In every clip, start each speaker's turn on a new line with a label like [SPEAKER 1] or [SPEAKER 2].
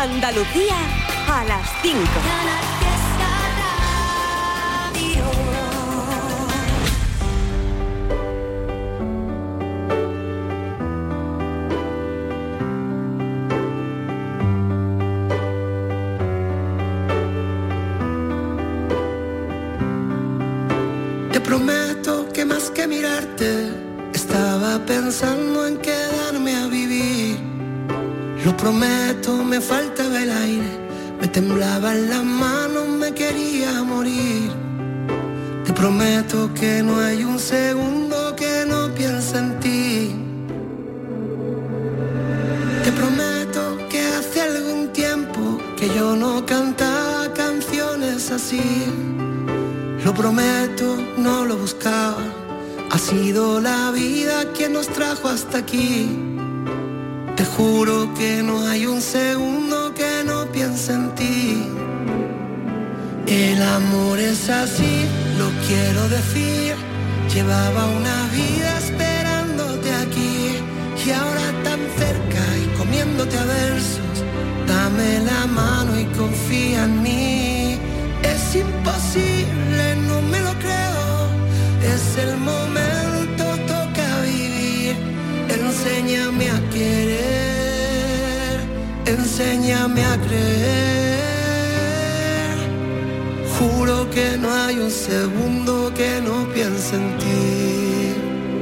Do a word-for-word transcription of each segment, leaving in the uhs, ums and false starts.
[SPEAKER 1] Andalucía a las cinco.
[SPEAKER 2] Te prometo que más que mirarte, estaba pensando en quedarme a vivir. Lo prometo, me faltaba el aire, me temblaban las manos, me quería morir. Te prometo que no hay un segundo que no piense en ti. Te prometo que hace algún tiempo que yo no cantaba canciones así. Lo prometo, no lo buscaba, ha sido la vida quien nos trajo hasta aquí. Te juro que no hay un segundo que no piense en ti. El amor es así, lo quiero decir. Llevaba una vida esperándote aquí y ahora tan cerca y comiéndote a versos. Dame la mano y confía en mí. Es imposible, no me lo creo. Es el momento, toca vivir. Enséñame a querer, enséñame a creer. Juro que no hay un segundo que no piense en ti.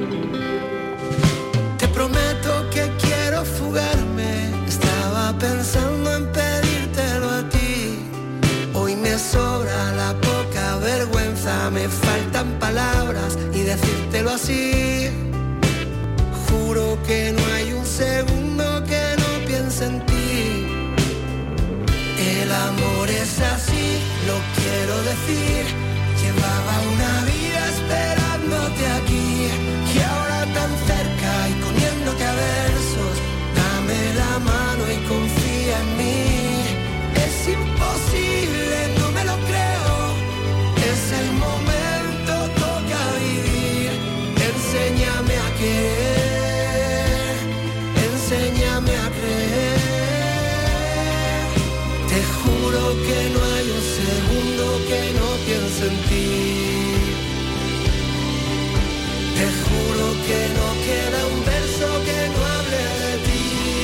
[SPEAKER 2] Te prometo que quiero fugarme. Estaba pensando en pedírtelo a ti. Hoy me sobra la poca vergüenza, me faltan palabras y decírtelo así. Juro que no hay un segundo que no piense en ti. El amor es así, lo quiero decir. Llevaba una vida esperándote aquí y ahora tan cerca y comiéndote a versos. Dame la mano y confía en mí. Es imposible, no me lo creo. Es el momento, toca vivir. Enséñame a querer, enséñame a creer. Te juro que no hay un segundo que no piense en ti. Te juro que no queda un verso que no hable de ti.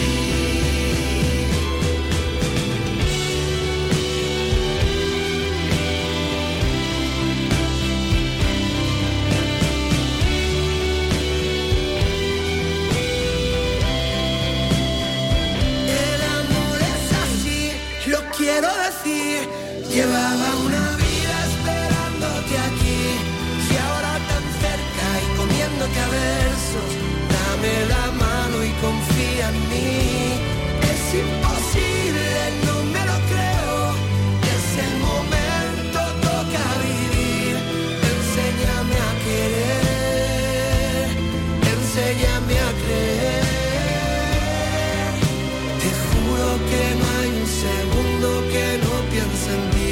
[SPEAKER 2] Quiero decir, llevaba una vida esperándote aquí y ahora tan cerca y comiéndote a versos. Dame la mano y confía en mí. Es imposible, no me lo creo. Es el momento, toca vivir. Enséñame a querer, enséñame a creer. Te juro que no hay un segundo que no piense en ti.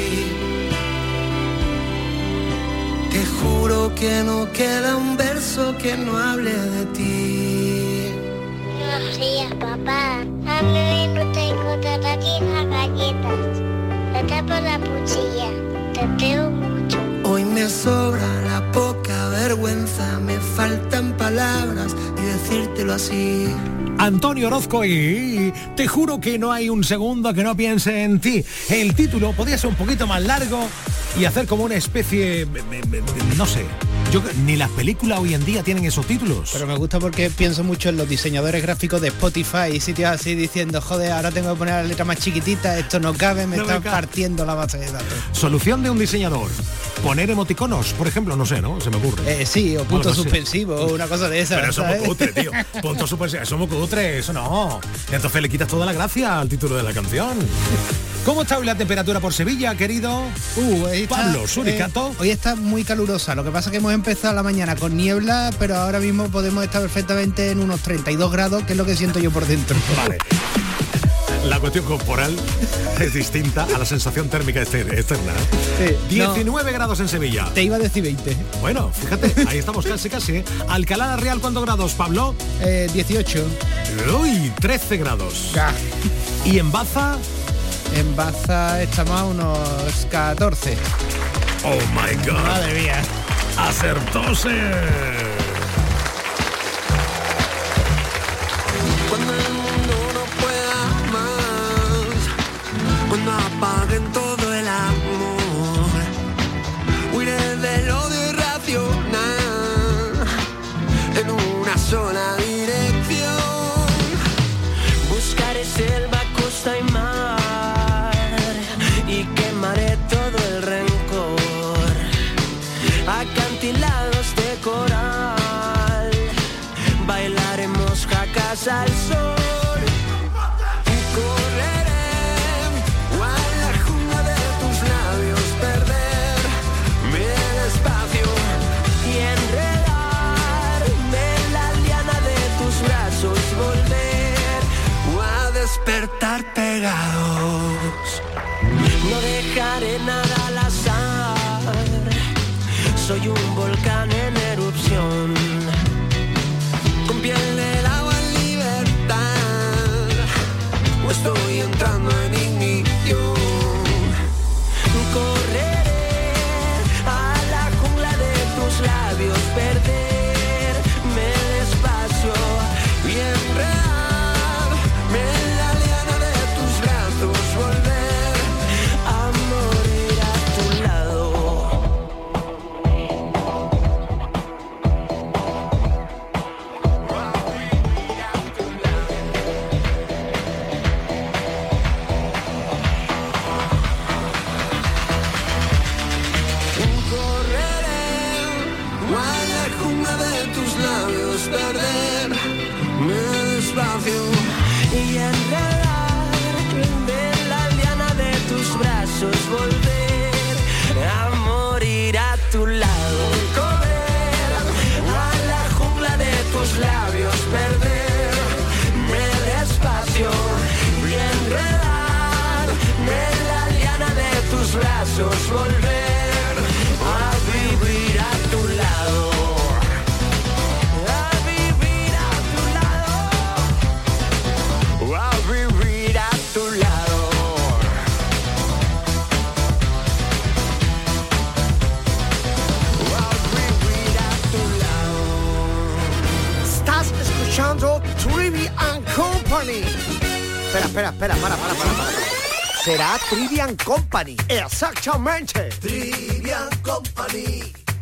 [SPEAKER 2] Te juro que no queda un verso que no hable de ti.
[SPEAKER 3] Buenos días, papá. A mí no tengo todavía galletas. Me tapo la cuchilla. Te veo mucho.
[SPEAKER 2] Hoy me sobra la poca vergüenza, me faltan palabras y decírtelo así.
[SPEAKER 4] Antonio Orozco y te juro que no hay un segundo que no piense en ti. El título podría ser un poquito más largo y hacer como una especie, no sé, yo ni las películas hoy en día tienen esos títulos.
[SPEAKER 5] Pero me gusta porque pienso mucho en los diseñadores gráficos de Spotify y sitios así diciendo, joder, ahora tengo que poner la letra más chiquitita, esto no cabe, me no está me partiendo la base de datos.
[SPEAKER 4] Solución de un diseñador. Poner emoticonos, por ejemplo, no sé, ¿no? Se me ocurre.
[SPEAKER 5] Eh, sí, o punto suspensivo, o una cosa de esas.
[SPEAKER 4] Pero eso es muy cutre, tío. Punto suspensivo, eso es muy cutre, eso no. Entonces le quitas toda la gracia al título de la canción. ¿Cómo está hoy la temperatura por Sevilla, querido?
[SPEAKER 5] Uh, está,
[SPEAKER 4] Pablo Suricato.
[SPEAKER 5] Eh, hoy está muy calurosa, lo que pasa es que hemos empezado la mañana con niebla, pero ahora mismo podemos estar perfectamente en unos treinta y dos grados, que es lo que siento yo por dentro.
[SPEAKER 4] Vale. La cuestión corporal es distinta a la sensación térmica externa. Sí, diecinueve no, grados en Sevilla.
[SPEAKER 5] Te iba a decir veinte.
[SPEAKER 4] Bueno, fíjate, ahí estamos casi casi. Alcalá la Real, ¿cuántos grados, Pablo?
[SPEAKER 5] Eh, dieciocho.
[SPEAKER 4] Uy, trece grados.
[SPEAKER 5] Ah.
[SPEAKER 4] Y en Baza,
[SPEAKER 5] En Baza estamos a unos catorce.
[SPEAKER 4] Oh my God.
[SPEAKER 5] Madre mía.
[SPEAKER 4] Acertóse.
[SPEAKER 2] Cuando el mundo no pueda más, cuando apaguen todo el amor, huiré del odio irracional en una sola dirección. Buscaré selva, costa y mar y quemaré todo el rencor. Acantilados de coral, bailaremos jacas al sol y correré a la jungla de tus labios, perderme despacio y enredarme en la liana de tus brazos, volver a despertar pegados. No dejaré nada al azar, soy un volcán en erupción, con piel del agua en libertad, o estoy entrando en ignición. Correré a la jungla de tus labios, perderme despacio y enredarme en la liana de tus brazos, volver a morir a tu lado. Perderme despacio y enredarme en la liana de tus brazos, volver a morir a tu lado. Correr a la jungla de tus labios, perderme despacio y enredarme en la liana de tus brazos, volver a vivir a tu lado. Trivian Company. Espera, espera, espera, para, para, para, para. Será Trivian Company. Exactamente. Trivian Company.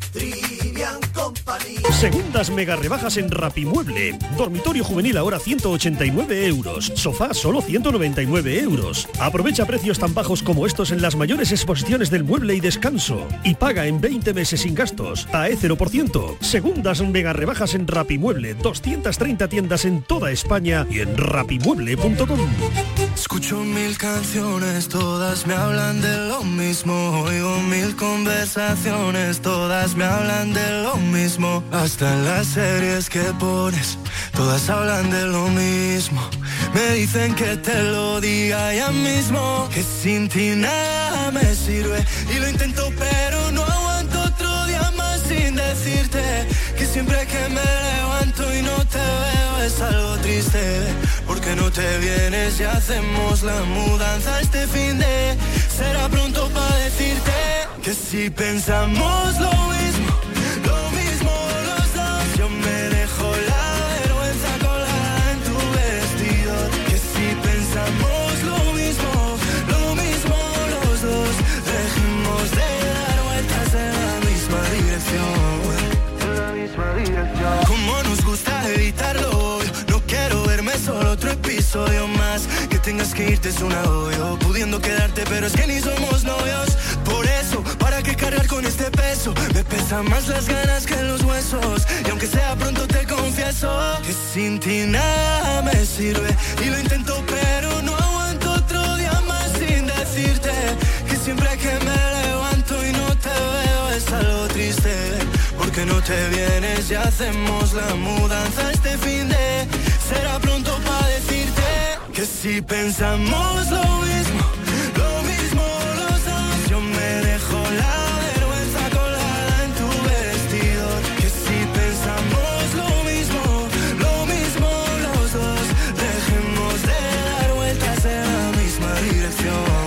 [SPEAKER 2] Trivian Company.
[SPEAKER 6] Segundas mega rebajas en Rapimueble. Dormitorio juvenil ahora ciento ochenta y nueve euros. Sofá solo ciento noventa y nueve euros. Aprovecha precios tan bajos como estos en las mayores exposiciones del mueble y descanso. Y paga en veinte meses sin gastos. A E cero por ciento. Segundas mega rebajas en Rapimueble. doscientas treinta tiendas en toda España y en rapimueble punto com.
[SPEAKER 2] Escucho mil canciones, todas me hablan de lo mismo. Oigo mil conversaciones, todas me hablan de lo mismo. Hasta en las series que pones, todas hablan de lo mismo. Me dicen que te lo diga ya mismo, que sin ti nada me sirve. Y lo intento pero no aguanto otro día más sin decirte que siempre que me levanto y no te veo es algo triste. Porque no te vienes y hacemos la mudanza este fin de. Será pronto para decirte que si pensamos lo mismo, lo mismo los dos. Yo me dejo la vergüenza colgada en tu vestido. Que si pensamos lo mismo, lo mismo los dos. Dejemos de dar vueltas en la misma dirección, en la misma dirección. Como nos gusta evitarlo, no quiero verme solo otro episodio más. Que tengas que irte es un agobio, pudiendo quedarte pero es que ni somos novios. Por eso, ¿para qué cargar con este peso? Me pesan más las ganas que los huesos. Y aunque sea pronto te confieso que sin ti nada me sirve. Y lo intento pero no aguanto otro día más sin decirte que siempre que me levanto y no te veo es algo triste. Porque no te vienes y hacemos la mudanza este fin de. Será pronto para decirte que si pensamos lo mismo, lo mismo los dos. Yo me dejo la vergüenza colgada en tu vestido. Que si pensamos lo mismo, lo mismo los dos. Dejemos de dar vueltas en la misma dirección.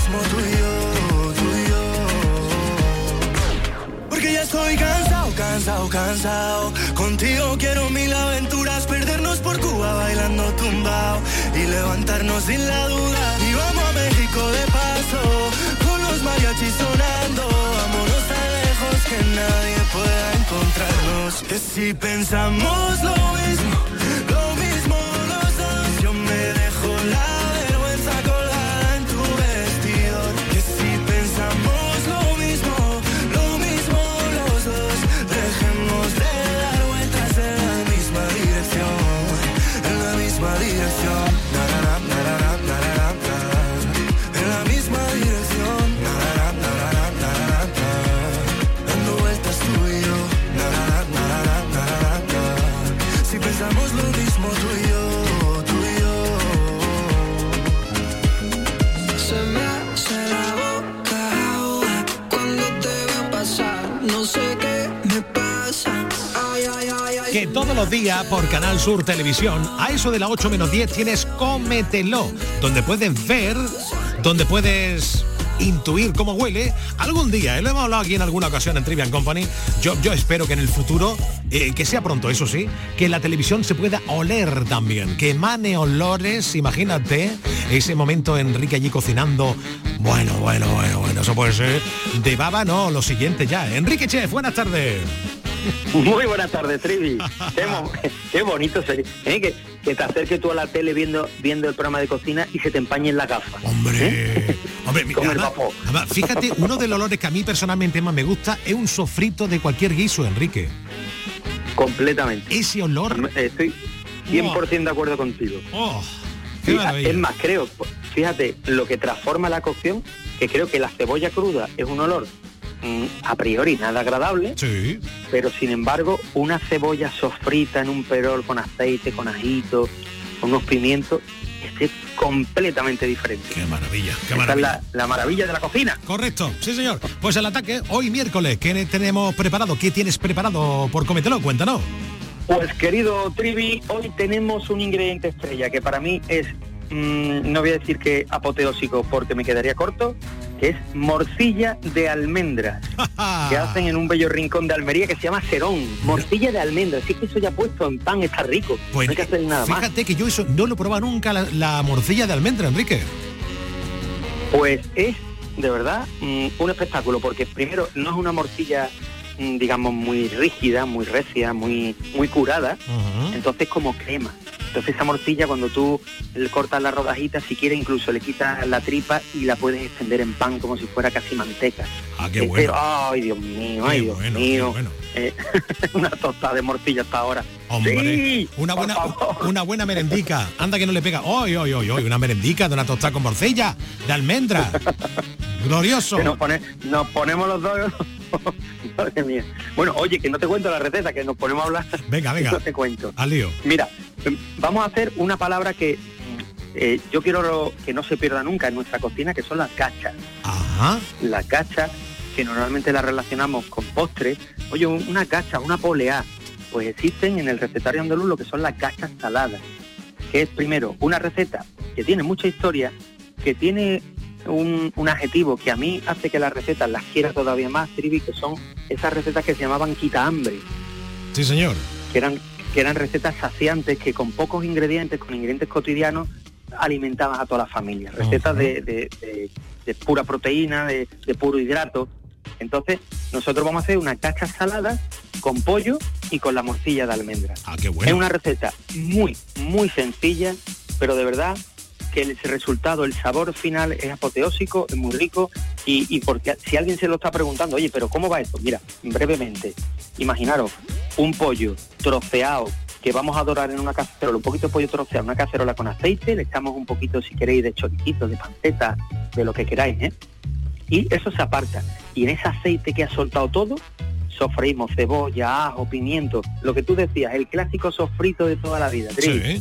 [SPEAKER 2] mismo tú y yo, tú y yo. Porque ya estoy cansado, cansado, cansado. Contigo quiero mil aventuras, perdernos por Cuba bailando tumbao y levantarnos sin la duda. Y vamos a México de paso, con los mariachis sonando. Vámonos tan lejos que nadie pueda encontrarnos. Que si pensamos lo mismo, lo mismo los dos, yo me dejo la vergüenza colgada en tu vestidor. Que si pensamos lo mismo, lo mismo los dos, dejemos de dar vueltas en la misma dirección, en la misma dirección. Na, na, na, na, na, na, na, na. En la misma dirección. Na, na, na, na, na, na, na, na. Dando vueltas tú y yo. Na, na, na, na, na, na, na, na. Si pensamos lo mismo tú y yo, tú y yo. Se me hace la boca agua cuando te veo pasar. No sé qué me pasa. Ay, ay, ay, ay.
[SPEAKER 4] Que todos los días por Canal Sur Televisión, a eso de las ocho menos diez, tienes Cómetelo, donde puedes ver, donde puedes intuir cómo huele. Algún día, ¿eh? Lo hemos hablado aquí en alguna ocasión en Trivian Company. Yo, yo espero que en el futuro, eh, que sea pronto, eso sí, que la televisión se pueda oler también, que emane olores. Imagínate ese momento Enrique allí cocinando. Bueno, bueno, bueno, bueno, eso puede ser de baba, no, lo siguiente ya. Enrique Chef, buenas tardes.
[SPEAKER 7] Muy buenas tardes, Trivi. Qué, mo- qué bonito sería, ¿eh? que, que te acerques tú a la tele viendo viendo el programa de cocina y se te empañen las gafas.
[SPEAKER 4] Hombre,
[SPEAKER 7] ¿eh?
[SPEAKER 4] hombre, mira,
[SPEAKER 7] Con el
[SPEAKER 4] además-
[SPEAKER 7] vapor.
[SPEAKER 4] además, fíjate, uno de los olores que a mí personalmente más me gusta es un sofrito de cualquier guiso, Enrique.
[SPEAKER 7] Completamente.
[SPEAKER 4] Ese olor,
[SPEAKER 7] Estoy cien por ciento de acuerdo contigo.
[SPEAKER 4] oh, qué
[SPEAKER 7] Y,
[SPEAKER 4] maravilla.
[SPEAKER 7] es más, creo, fíjate, lo que transforma la cocción, que creo que la cebolla cruda es un olor mm, a priori nada agradable,
[SPEAKER 4] Sí,
[SPEAKER 7] pero sin embargo una cebolla sofrita en un perol con aceite, con ajito, con unos pimientos, es completamente diferente.
[SPEAKER 4] qué maravilla, qué
[SPEAKER 7] Esa es
[SPEAKER 4] maravilla.
[SPEAKER 7] la, la maravilla de la cocina.
[SPEAKER 4] Correcto, sí señor. Pues el ataque, hoy miércoles, ¿qué tenemos preparado? ¿Qué tienes preparado por Cómetelo? Cuéntanos.
[SPEAKER 7] Pues querido Trivi, hoy tenemos un ingrediente estrella que para mí es, mmm, no voy a decir que apoteósico porque me quedaría corto, que es morcilla de almendras, que hacen en un bello rincón de Almería que se llama Serón. Morcilla de almendras, si es que eso ya puesto en pan está rico,
[SPEAKER 4] Pues
[SPEAKER 7] no hay que hacer nada más.
[SPEAKER 4] fíjate que yo eso no lo he probado nunca, la, la morcilla de almendra, Enrique.
[SPEAKER 7] Pues es, de verdad, mm, un espectáculo, porque primero no es una morcilla, mm, digamos, muy rígida, muy recia, muy, muy curada,
[SPEAKER 4] Ujú.
[SPEAKER 7] entonces como crema. Entonces esa morcilla, cuando tú le cortas la rodajita, si quieres incluso le quitas la tripa y la puedes extender en pan como si fuera casi manteca.
[SPEAKER 4] Ah, qué
[SPEAKER 7] Este,
[SPEAKER 4] bueno.
[SPEAKER 7] ay, Dios mío,
[SPEAKER 4] Qué
[SPEAKER 7] ay, Dios
[SPEAKER 4] bueno,
[SPEAKER 7] mío.
[SPEAKER 4] qué bueno.
[SPEAKER 7] Eh, una tostada de morcilla hasta ahora.
[SPEAKER 4] Hombre,
[SPEAKER 7] Sí,
[SPEAKER 4] una
[SPEAKER 7] por
[SPEAKER 4] buena
[SPEAKER 7] favor.
[SPEAKER 4] una buena merendica. Anda que no le pega. Hoy, hoy, hoy, hoy, una merendica de una tostada con morcilla de almendra. Glorioso.
[SPEAKER 7] Que nos, pone- nos ponemos los dos. Madre mía. Bueno, oye, que no te cuento la receta, que nos ponemos a hablar.
[SPEAKER 4] Venga, venga.
[SPEAKER 7] No te cuento.
[SPEAKER 4] Al lío.
[SPEAKER 7] Mira, em, vamos a hacer una palabra que eh, yo quiero que no se pierda nunca en nuestra cocina, que son las gachas.
[SPEAKER 4] Ajá.
[SPEAKER 7] Las gachas, que normalmente las relacionamos con postres. Oye, un- una gacha, una poleá, pues existen en el recetario andaluz lo que son las gachas saladas, que es primero una receta que tiene mucha historia, que tiene un, un adjetivo que a mí hace que las recetas las quiera todavía más, Trivi, que son esas recetas que se llamaban quita hambre,
[SPEAKER 4] Sí, señor.
[SPEAKER 7] que eran, que eran recetas saciantes, que con pocos ingredientes, con ingredientes cotidianos, alimentaban a toda la familia. Recetas
[SPEAKER 4] Ajá.
[SPEAKER 7] de, de- de- de pura proteína, de, de puro hidrato. Entonces, nosotros vamos a hacer una cacha salada con pollo y con la morcilla de almendras.
[SPEAKER 4] Ah, qué
[SPEAKER 7] Es
[SPEAKER 4] bueno.
[SPEAKER 7] una receta muy, muy sencilla, pero de verdad que el resultado, el sabor final es apoteósico, es muy rico, y, y porque si alguien se lo está preguntando, oye, pero ¿cómo va esto? Mira, brevemente, imaginaros un pollo troceado que vamos a dorar en una cacerola, un poquito de pollo troceado, una cacerola con aceite, le echamos un poquito, si queréis, de choriquito, de panceta, de lo que queráis, ¿eh? Y eso se aparta. Y en ese aceite que ha soltado todo, sofreímos cebolla, ajo, pimiento, lo que tú decías, el clásico sofrito de toda la vida, Tri.
[SPEAKER 4] Sí.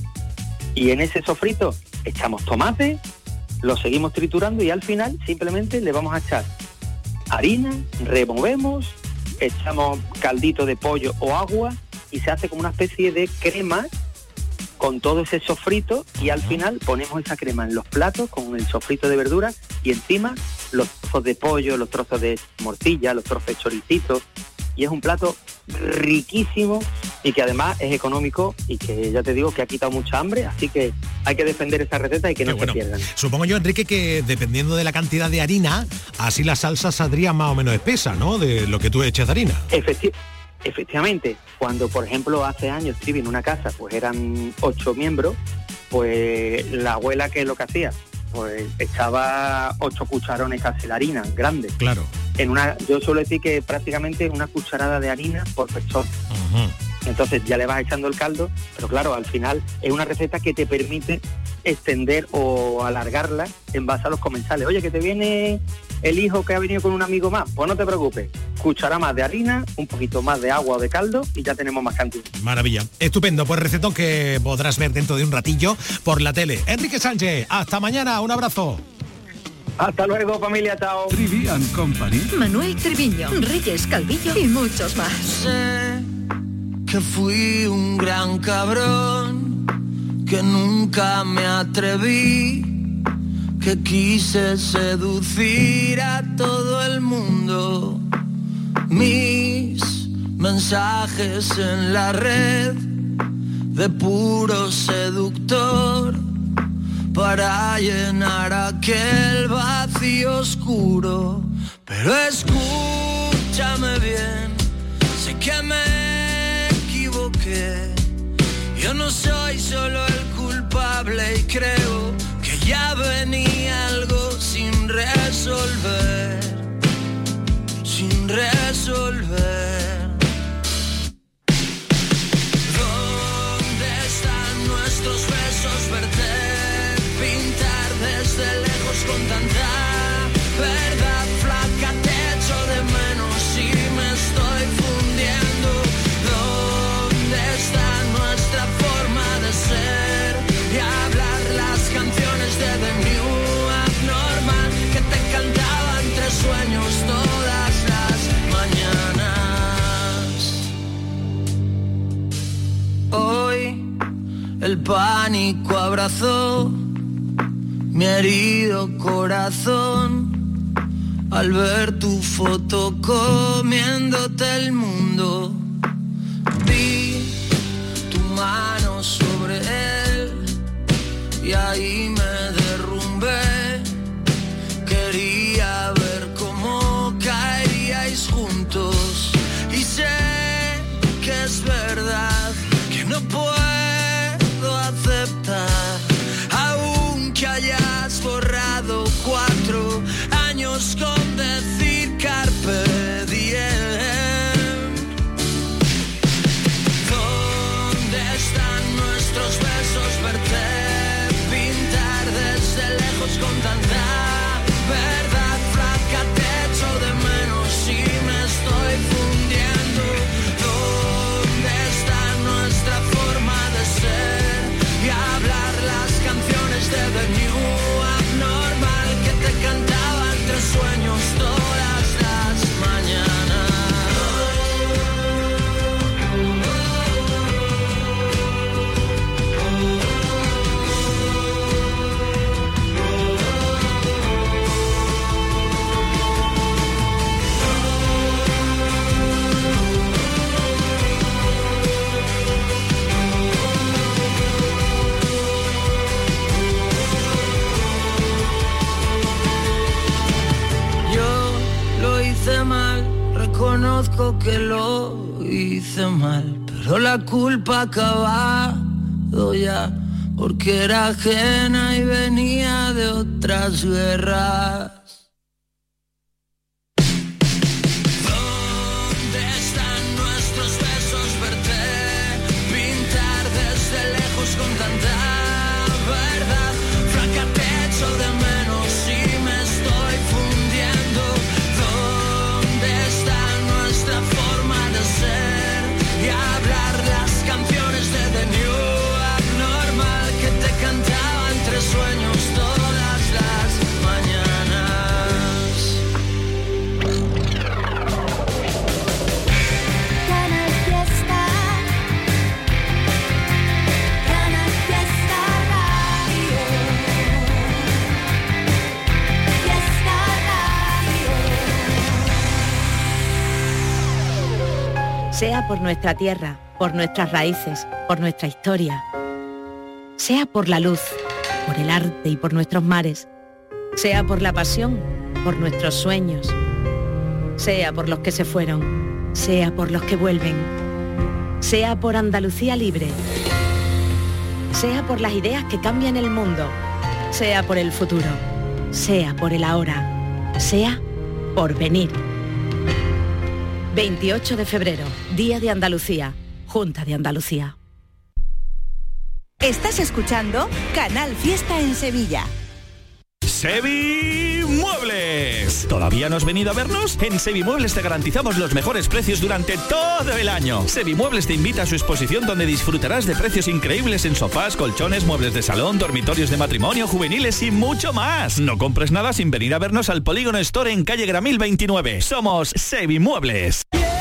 [SPEAKER 7] Y en ese sofrito echamos tomate, lo seguimos triturando y al final simplemente le vamos a echar harina, removemos, echamos caldito de pollo o agua y se hace como una especie de crema con todo ese sofrito y al final ponemos esa crema en los platos con el sofrito de verduras y encima los trozos de pollo, los trozos de morcilla, los trozos de choricito, y es un plato riquísimo y que además es económico y que ya te digo que ha quitado mucha hambre, así que hay que defender esta receta y que no
[SPEAKER 4] bueno,
[SPEAKER 7] se pierdan.
[SPEAKER 4] Supongo yo, Enrique, que dependiendo de la cantidad de harina, así la salsa saldría más o menos espesa, ¿no? De lo que tú eches de harina.
[SPEAKER 7] Efecti- efectivamente, cuando por ejemplo hace años Trivi en una casa pues eran ocho miembros, pues la abuela, ¿qué es lo que hacía? Pues echaba ocho cucharones casi de harina, grande.
[SPEAKER 4] Claro.
[SPEAKER 7] En una, yo suelo decir que prácticamente una cucharada de harina por persona.
[SPEAKER 4] Uh-huh.
[SPEAKER 7] Entonces ya le vas echando el caldo, pero claro, al final es una receta que te permite extender o alargarla en base a los comensales. Oye, que te viene el hijo que ha venido con un amigo más, pues no te preocupes, cuchara más de harina, un poquito más de agua o de caldo y ya tenemos más cantidad.
[SPEAKER 4] Maravilla, estupendo, pues recetón que podrás ver dentro de un ratillo por la tele. Enrique Sánchez, hasta mañana, un abrazo.
[SPEAKER 7] Hasta luego, familia, chao.
[SPEAKER 8] Trivian Company.
[SPEAKER 9] Manuel Triviño, Reyes Calvillo y muchos más.
[SPEAKER 2] Sé que fui un gran cabrón, que nunca me atreví, que quise seducir a todo el mundo. Mis mensajes en la red de puro seductor para llenar aquel vacío oscuro. Pero escúchame bien, sé que me equivoqué. Yo no soy solo el culpable y creo que ya venía algo sin resolver, sin resolver. ¿Dónde están nuestros besos? Verte pintar desde lejos con tanta verdad, flaca, te echo de menos y me estoy fundiendo. ¿Dónde está nuestra forma de ser y hablar las canciones de The New Abnormal que te cantaba entre sueños todas las mañanas? Hoy el pánico abrazó mi herido corazón al ver tu foto comiéndote el mundo. Vi tu mano sobre él y ahí me derrumbé. Quería ver cómo caeríais juntos y sé que es verdad que no puedo aceptar que hayas borrado cuatro años con decir carpe diem. ¿Dónde están nuestros besos? Verte pintar desde lejos con tanta verdad, flaca, te echo de menos y me estoy fundiendo. ¿Dónde está nuestra forma de ser y hablar las canciones de The New Abnormal que te cantaba entre sueños todas las mañanas? Mal, reconozco que lo hice mal, pero la culpa ha acabado ya, porque era ajena y venía de otras guerras. ¿Dónde están nuestros besos? Verte pintar desde lejos con tanta verdad, flaca, te echo de menos y me estoy fundiendo. Nuestra forma de ser y hablar las canciones de The New Abnormal que te cantaba entre sueños todas las mañanas.
[SPEAKER 8] Sea por nuestra tierra, por nuestras raíces, por nuestra historia. Sea por la luz, por el arte y por nuestros mares. Sea por la pasión, por nuestros sueños. Sea por los que se fueron, sea por los que vuelven. Sea por Andalucía libre. Sea por las ideas que cambian el mundo. Sea por el futuro. Sea por el ahora. Sea por venir. veintiocho de febrero, Día de Andalucía, Junta de Andalucía.
[SPEAKER 1] Estás escuchando Canal Fiesta en Sevilla.
[SPEAKER 10] Sevimuebles. ¿Todavía no has venido a vernos? En Sevimuebles te garantizamos los mejores precios durante todo el año. Sevimuebles te invita a su exposición donde disfrutarás de precios increíbles en sofás, colchones, muebles de salón, dormitorios de matrimonio, juveniles y mucho más. No compres nada sin venir a vernos al Polígono Store en calle Gramil veintinueve. Somos Sevimuebles.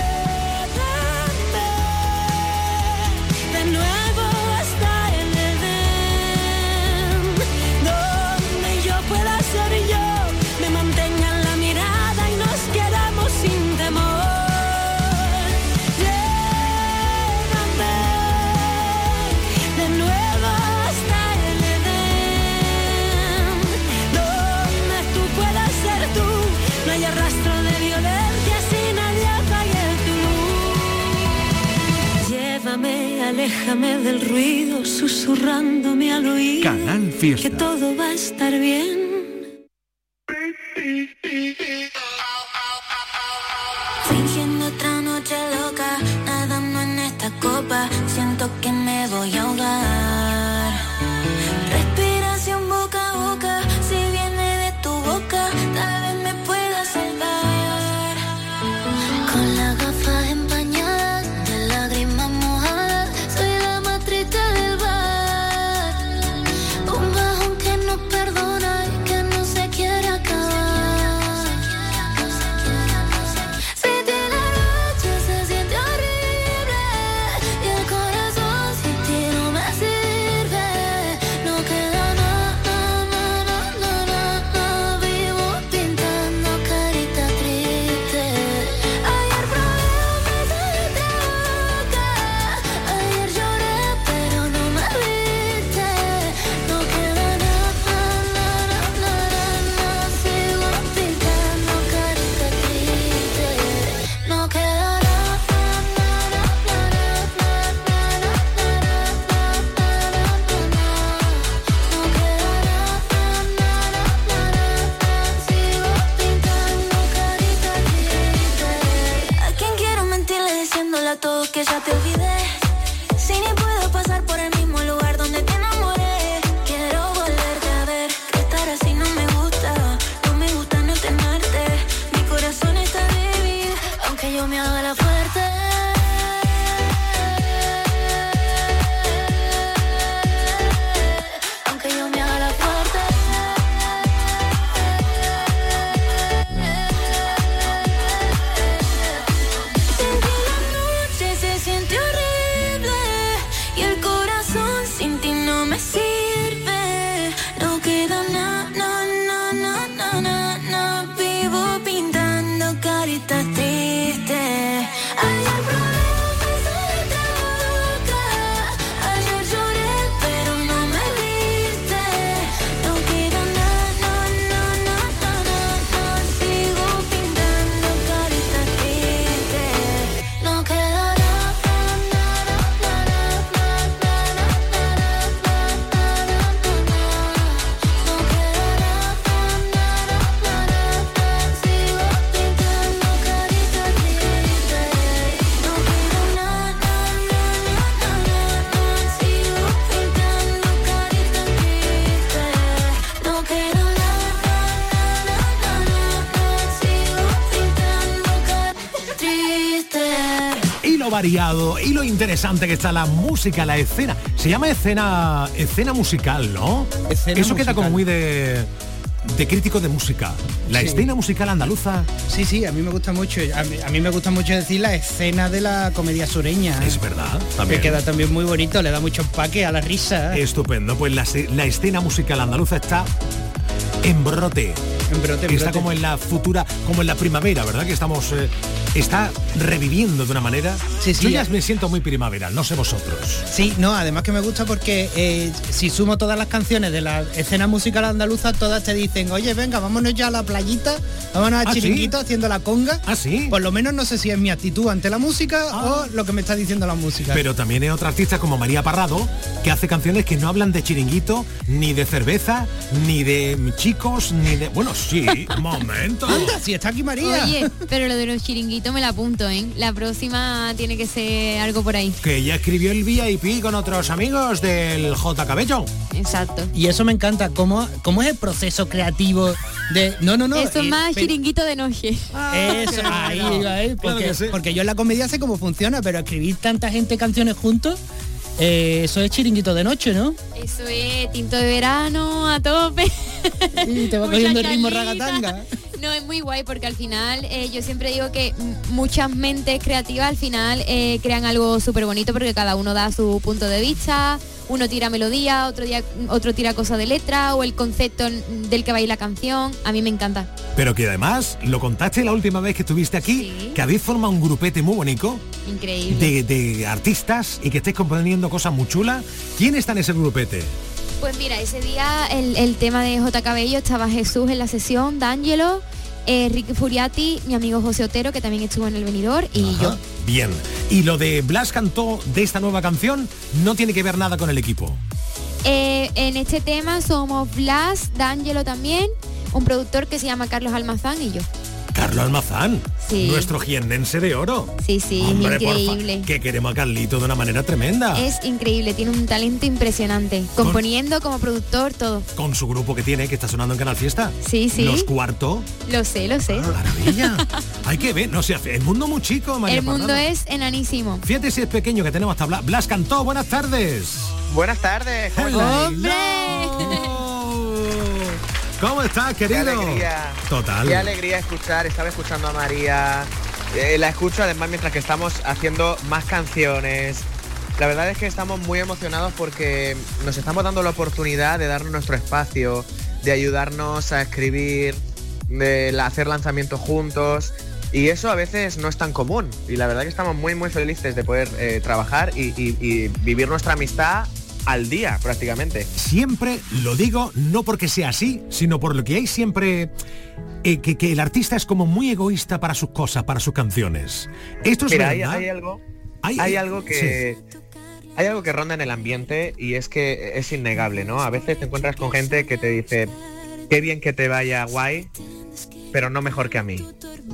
[SPEAKER 11] Aléjame del ruido, susurrándome al oído.
[SPEAKER 12] Canal Fiesta.
[SPEAKER 11] Que todo va a estar bien.
[SPEAKER 13] Fingiendo otra noche loca, nadando en esta copa, siento que me voy a ahogar. Respiración boca a boca, si viene de tu boca, tal vez me pueda salvar. Con la gafa empañada, de lágrimas mojadas, soy la más triste del bar. Un bajón que no perdona y que no se quiere acabar. Si tiene noche se siente horrible y el corazón sin ti no me sirve. No queda nada, nada, nada, nada. Vivo pintando caritas tristes. Ayer probé un beso de tu boca. Ayer lloré pero no me viste. No queda nada, nada, nada, nada. Sigo pintando caritas tristes. No queda nada, nada, nada, ¿a quién quiero mentirle diciéndole a todos que ya te olvidé? Si ni puedo pasar por el mismo lugar donde te enamoré. Quiero volverte a ver, que estar así no me gusta. No me gusta no tenerte. Mi corazón está débil, aunque yo me haga la fuerte. Aunque yo me haga la fuerte. Sin ti la noche se siente horrible y el corazón sin ti no me sirve. No queda nada, no, no, no, no, no, no. Vivo pintando caritas tristes. Ayer probé un beso de tu boca. Ayer lloré pero no me viste. No queda nada, no, no, no, no, no, no. Sigo pintando caritas tristes. No queda nada, nada, nada, nada, nada, nada, nada, no queda nada, nada, nada, sigo pintando caritas tristes. No queda nada, nada, nada, sigo pintando caritas tristes. No queda nada, nada, nada, sigo pintando caritas tristes.
[SPEAKER 4] Y lo variado y lo interesante que está la música, la escena. Se llama escena escena musical, ¿no?
[SPEAKER 5] Escena
[SPEAKER 4] Eso queda
[SPEAKER 5] musical.
[SPEAKER 4] como muy de de crítico de música. La
[SPEAKER 5] Sí.
[SPEAKER 4] escena musical andaluza.
[SPEAKER 5] Sí, sí, a mí me gusta mucho. A mí, a mí me gusta mucho decir la escena de la comedia sureña.
[SPEAKER 4] Es verdad,
[SPEAKER 5] Que
[SPEAKER 4] también.
[SPEAKER 5] queda también muy bonito, le da mucho empaque a la risa.
[SPEAKER 4] Estupendo. Pues la, se- la escena musical andaluza está en brote.
[SPEAKER 5] En brote, en
[SPEAKER 4] Está
[SPEAKER 5] brote.
[SPEAKER 4] como en la futura, como en la primavera, ¿verdad? Que estamos, eh, está reviviendo de una manera
[SPEAKER 5] Sí, sí,
[SPEAKER 4] Yo ya
[SPEAKER 5] ya.
[SPEAKER 4] me siento muy primaveral, no sé vosotros.
[SPEAKER 5] Sí, no, además que me gusta porque eh, si sumo todas las canciones de la escena musical andaluza, todas te dicen, oye, venga, vámonos ya a la playita, vámonos a
[SPEAKER 4] ¿Ah,
[SPEAKER 5] Chiringuito
[SPEAKER 4] sí?
[SPEAKER 5] haciendo la conga.
[SPEAKER 4] Ah, sí.
[SPEAKER 5] Por lo menos no sé si es mi actitud ante la música
[SPEAKER 4] Ah.
[SPEAKER 5] o lo que me está diciendo la música.
[SPEAKER 4] Pero también hay otra artista como María Parrado, que hace canciones que no hablan de chiringuito, ni de cerveza, ni de chicos, ni de... Bueno, sí, momento.
[SPEAKER 5] Anda, si está aquí María.
[SPEAKER 12] Oye, pero lo de los chiringuitos me la apunto, ¿eh? La próxima tiene que ser algo por ahí.
[SPEAKER 4] Que ya escribió el V I P con otros amigos del J. Cabello.
[SPEAKER 12] Exacto.
[SPEAKER 5] Y eso me encanta, cómo, cómo es el proceso creativo de... No, no, no.
[SPEAKER 12] Eso es
[SPEAKER 5] eh,
[SPEAKER 12] más
[SPEAKER 5] pero-
[SPEAKER 12] chiringuito de noche.
[SPEAKER 5] Eso, ahí, ahí, porque,
[SPEAKER 4] Claro que sí.
[SPEAKER 5] porque yo en la comedia sé cómo funciona, pero escribir tanta gente canciones juntos, eh, eso es chiringuito de noche, ¿no?
[SPEAKER 12] Eso es tinto de verano a tope.
[SPEAKER 5] Y te va
[SPEAKER 12] Mucha
[SPEAKER 5] cogiendo el ritmo
[SPEAKER 12] charlita.
[SPEAKER 5] ragatanga.
[SPEAKER 12] No, es muy guay porque al final eh, yo siempre digo que m- muchas mentes creativas al final eh, crean algo súper bonito porque cada uno da su punto de vista, uno tira melodía, otro, día, otro tira cosa de letra o el concepto n- del que va a ir la canción. A mí me encanta.
[SPEAKER 4] Pero que además, lo contaste la última vez que estuviste aquí,
[SPEAKER 12] Sí.
[SPEAKER 4] que habéis formado un grupete muy bonito
[SPEAKER 12] Increíble.
[SPEAKER 4] de, de artistas y que estáis componiendo cosas muy chulas. ¿Quién está en ese grupete?
[SPEAKER 12] Pues mira, ese día el, el tema de J. Cabello estaba Jesús en la sesión, D'Angelo, eh, Ricky Furiati, mi amigo José Otero, que también estuvo en el venidor, y
[SPEAKER 4] Ajá.
[SPEAKER 12] yo.
[SPEAKER 4] Bien. Y lo de Blas cantó de esta nueva canción no tiene que ver nada con el equipo.
[SPEAKER 12] Eh, en este tema somos Blas, D'Angelo también, un productor que se llama Carlos Almazán y yo.
[SPEAKER 4] Carlos Almazán,
[SPEAKER 12] Sí.
[SPEAKER 4] nuestro jiennense de oro.
[SPEAKER 12] Sí, sí,
[SPEAKER 4] Hombre, porfa,
[SPEAKER 12] increíble.
[SPEAKER 4] que queremos a Carlito de una manera tremenda.
[SPEAKER 12] Es increíble, tiene un talento impresionante. Componiendo, como productor, todo.
[SPEAKER 4] Con su grupo que tiene, que está sonando en Canal Fiesta.
[SPEAKER 12] Sí, sí.
[SPEAKER 4] Los Cuarto.
[SPEAKER 12] Lo sé, lo sé.
[SPEAKER 4] Maravilla. Hay que ver, no sé, el mundo muy chico, María
[SPEAKER 12] El mundo
[SPEAKER 4] Parrado.
[SPEAKER 12] es enanísimo.
[SPEAKER 4] Fíjate si es pequeño que tenemos hasta Blas. Blas cantó, buenas tardes.
[SPEAKER 14] Buenas tardes. ¿Cómo
[SPEAKER 4] Hello.
[SPEAKER 14] estás?
[SPEAKER 12] ¡Hombre!
[SPEAKER 4] ¿Cómo estás,
[SPEAKER 14] Qué
[SPEAKER 4] querido?
[SPEAKER 14] alegría.
[SPEAKER 4] Total.
[SPEAKER 14] Qué alegría escuchar. Estaba escuchando a María. Eh, la escucho además mientras que estamos haciendo más canciones. La verdad es que estamos muy emocionados porque nos estamos dando la oportunidad de darnos nuestro espacio, de ayudarnos a escribir, de la- hacer lanzamientos juntos. Y eso a veces no es tan común. Y la verdad que estamos muy muy felices de poder eh, trabajar y, y- y vivir nuestra amistad al día prácticamente.
[SPEAKER 4] Siempre lo digo, no porque sea así, sino por lo que hay siempre, eh, que, que el artista es como muy egoísta para sus cosas, para sus canciones. Esto es
[SPEAKER 14] Mira, hay,
[SPEAKER 4] verdad.
[SPEAKER 14] hay algo,
[SPEAKER 4] Hay-
[SPEAKER 14] hay algo que hay algo que ronda en el ambiente y es que es innegable, ¿no? A veces te encuentras con gente que te dice, qué bien que te vaya guay, pero no mejor que a mí.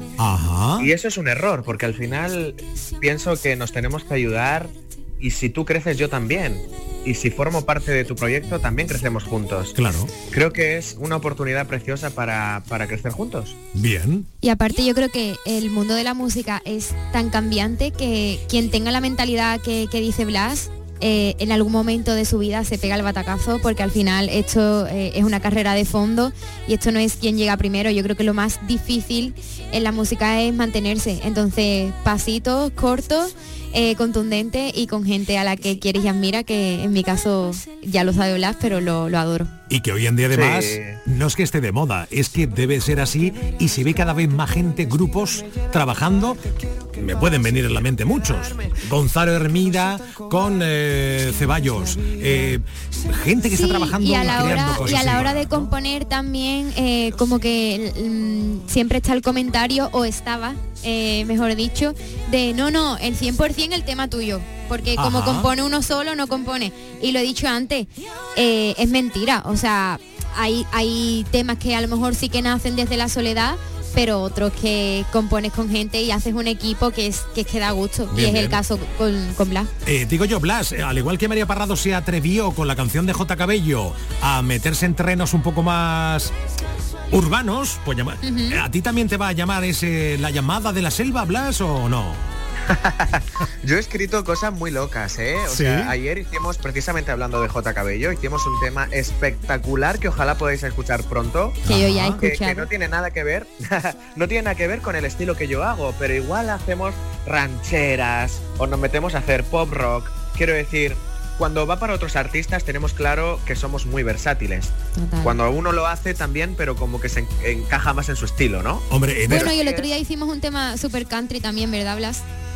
[SPEAKER 4] Ajá.
[SPEAKER 14] Y eso es un error, porque al final pienso que nos tenemos que ayudar y si tú creces yo también. Y si formo parte de tu proyecto también crecemos juntos.
[SPEAKER 4] Claro.
[SPEAKER 14] Creo que es una oportunidad preciosa para, para crecer juntos.
[SPEAKER 4] Bien.
[SPEAKER 12] Y aparte yo creo que el mundo de la música es tan cambiante que quien tenga la mentalidad que, que dice Blas, eh, en algún momento de su vida se pega el batacazo porque al final esto eh, es una carrera de fondo y esto no es quien llega primero. Yo creo que lo más difícil en la música es mantenerse. Entonces, pasitos cortos, eh, contundentes y con gente a la que quieres y admira, que en mi caso ya lo sabe Blas, pero lo, lo adoro.
[SPEAKER 4] Y que hoy en día además
[SPEAKER 14] Sí.
[SPEAKER 4] no es que esté de moda, es que debe ser así y se ve cada vez más gente, grupos trabajando. Me pueden venir en la mente muchos. Gonzalo Hermida con eh, Ceballos. eh, gente que
[SPEAKER 12] Sí,
[SPEAKER 4] está trabajando
[SPEAKER 12] y a la
[SPEAKER 4] creando
[SPEAKER 12] hora,
[SPEAKER 4] cosas.
[SPEAKER 12] y a la
[SPEAKER 4] igual,
[SPEAKER 12] hora de
[SPEAKER 4] ¿no?
[SPEAKER 12] componer también eh, como que mm, siempre está el comentario, o estaba, eh, mejor dicho, de no, no, el cien por ciento el tema tuyo, porque como
[SPEAKER 4] Ajá.
[SPEAKER 12] compone uno solo, no compone. Y lo he dicho antes, eh, es mentira, o sea, hay, hay temas que a lo mejor sí que nacen desde la soledad, pero otros que compones con gente y haces un equipo que es que, es que da gusto.
[SPEAKER 4] Bien,
[SPEAKER 12] y es
[SPEAKER 4] bien.
[SPEAKER 12] el caso con, con Blas.
[SPEAKER 4] Eh, digo yo, Blas, eh, al igual que María Parrado se atrevió con la canción de J. Cabello a meterse en terrenos un poco más urbanos, pues llama-
[SPEAKER 12] Ujú.
[SPEAKER 4] ¿a ti también te va a llamar ese la llamada de la selva, Blas, o no?
[SPEAKER 14] Yo he escrito cosas muy locas, ¿eh? O
[SPEAKER 4] ¿Sí?
[SPEAKER 14] sea, ayer hicimos, precisamente hablando de J. Cabello, hicimos un tema espectacular que ojalá podáis escuchar pronto.
[SPEAKER 12] Que yo ya he
[SPEAKER 14] Que, que
[SPEAKER 12] escuchado.
[SPEAKER 14] no tiene nada que ver, no tiene nada que ver con el estilo que yo hago, pero igual hacemos rancheras o nos metemos a hacer pop rock. Quiero decir, cuando va para otros artistas tenemos claro que somos muy versátiles.
[SPEAKER 12] Total.
[SPEAKER 14] Cuando uno lo hace también, pero como que se en- encaja más en su estilo, ¿no?
[SPEAKER 4] Hombre, en
[SPEAKER 12] Bueno,
[SPEAKER 4] esta-
[SPEAKER 12] y el otro día hicimos un tema super country también, ¿verdad, Blas?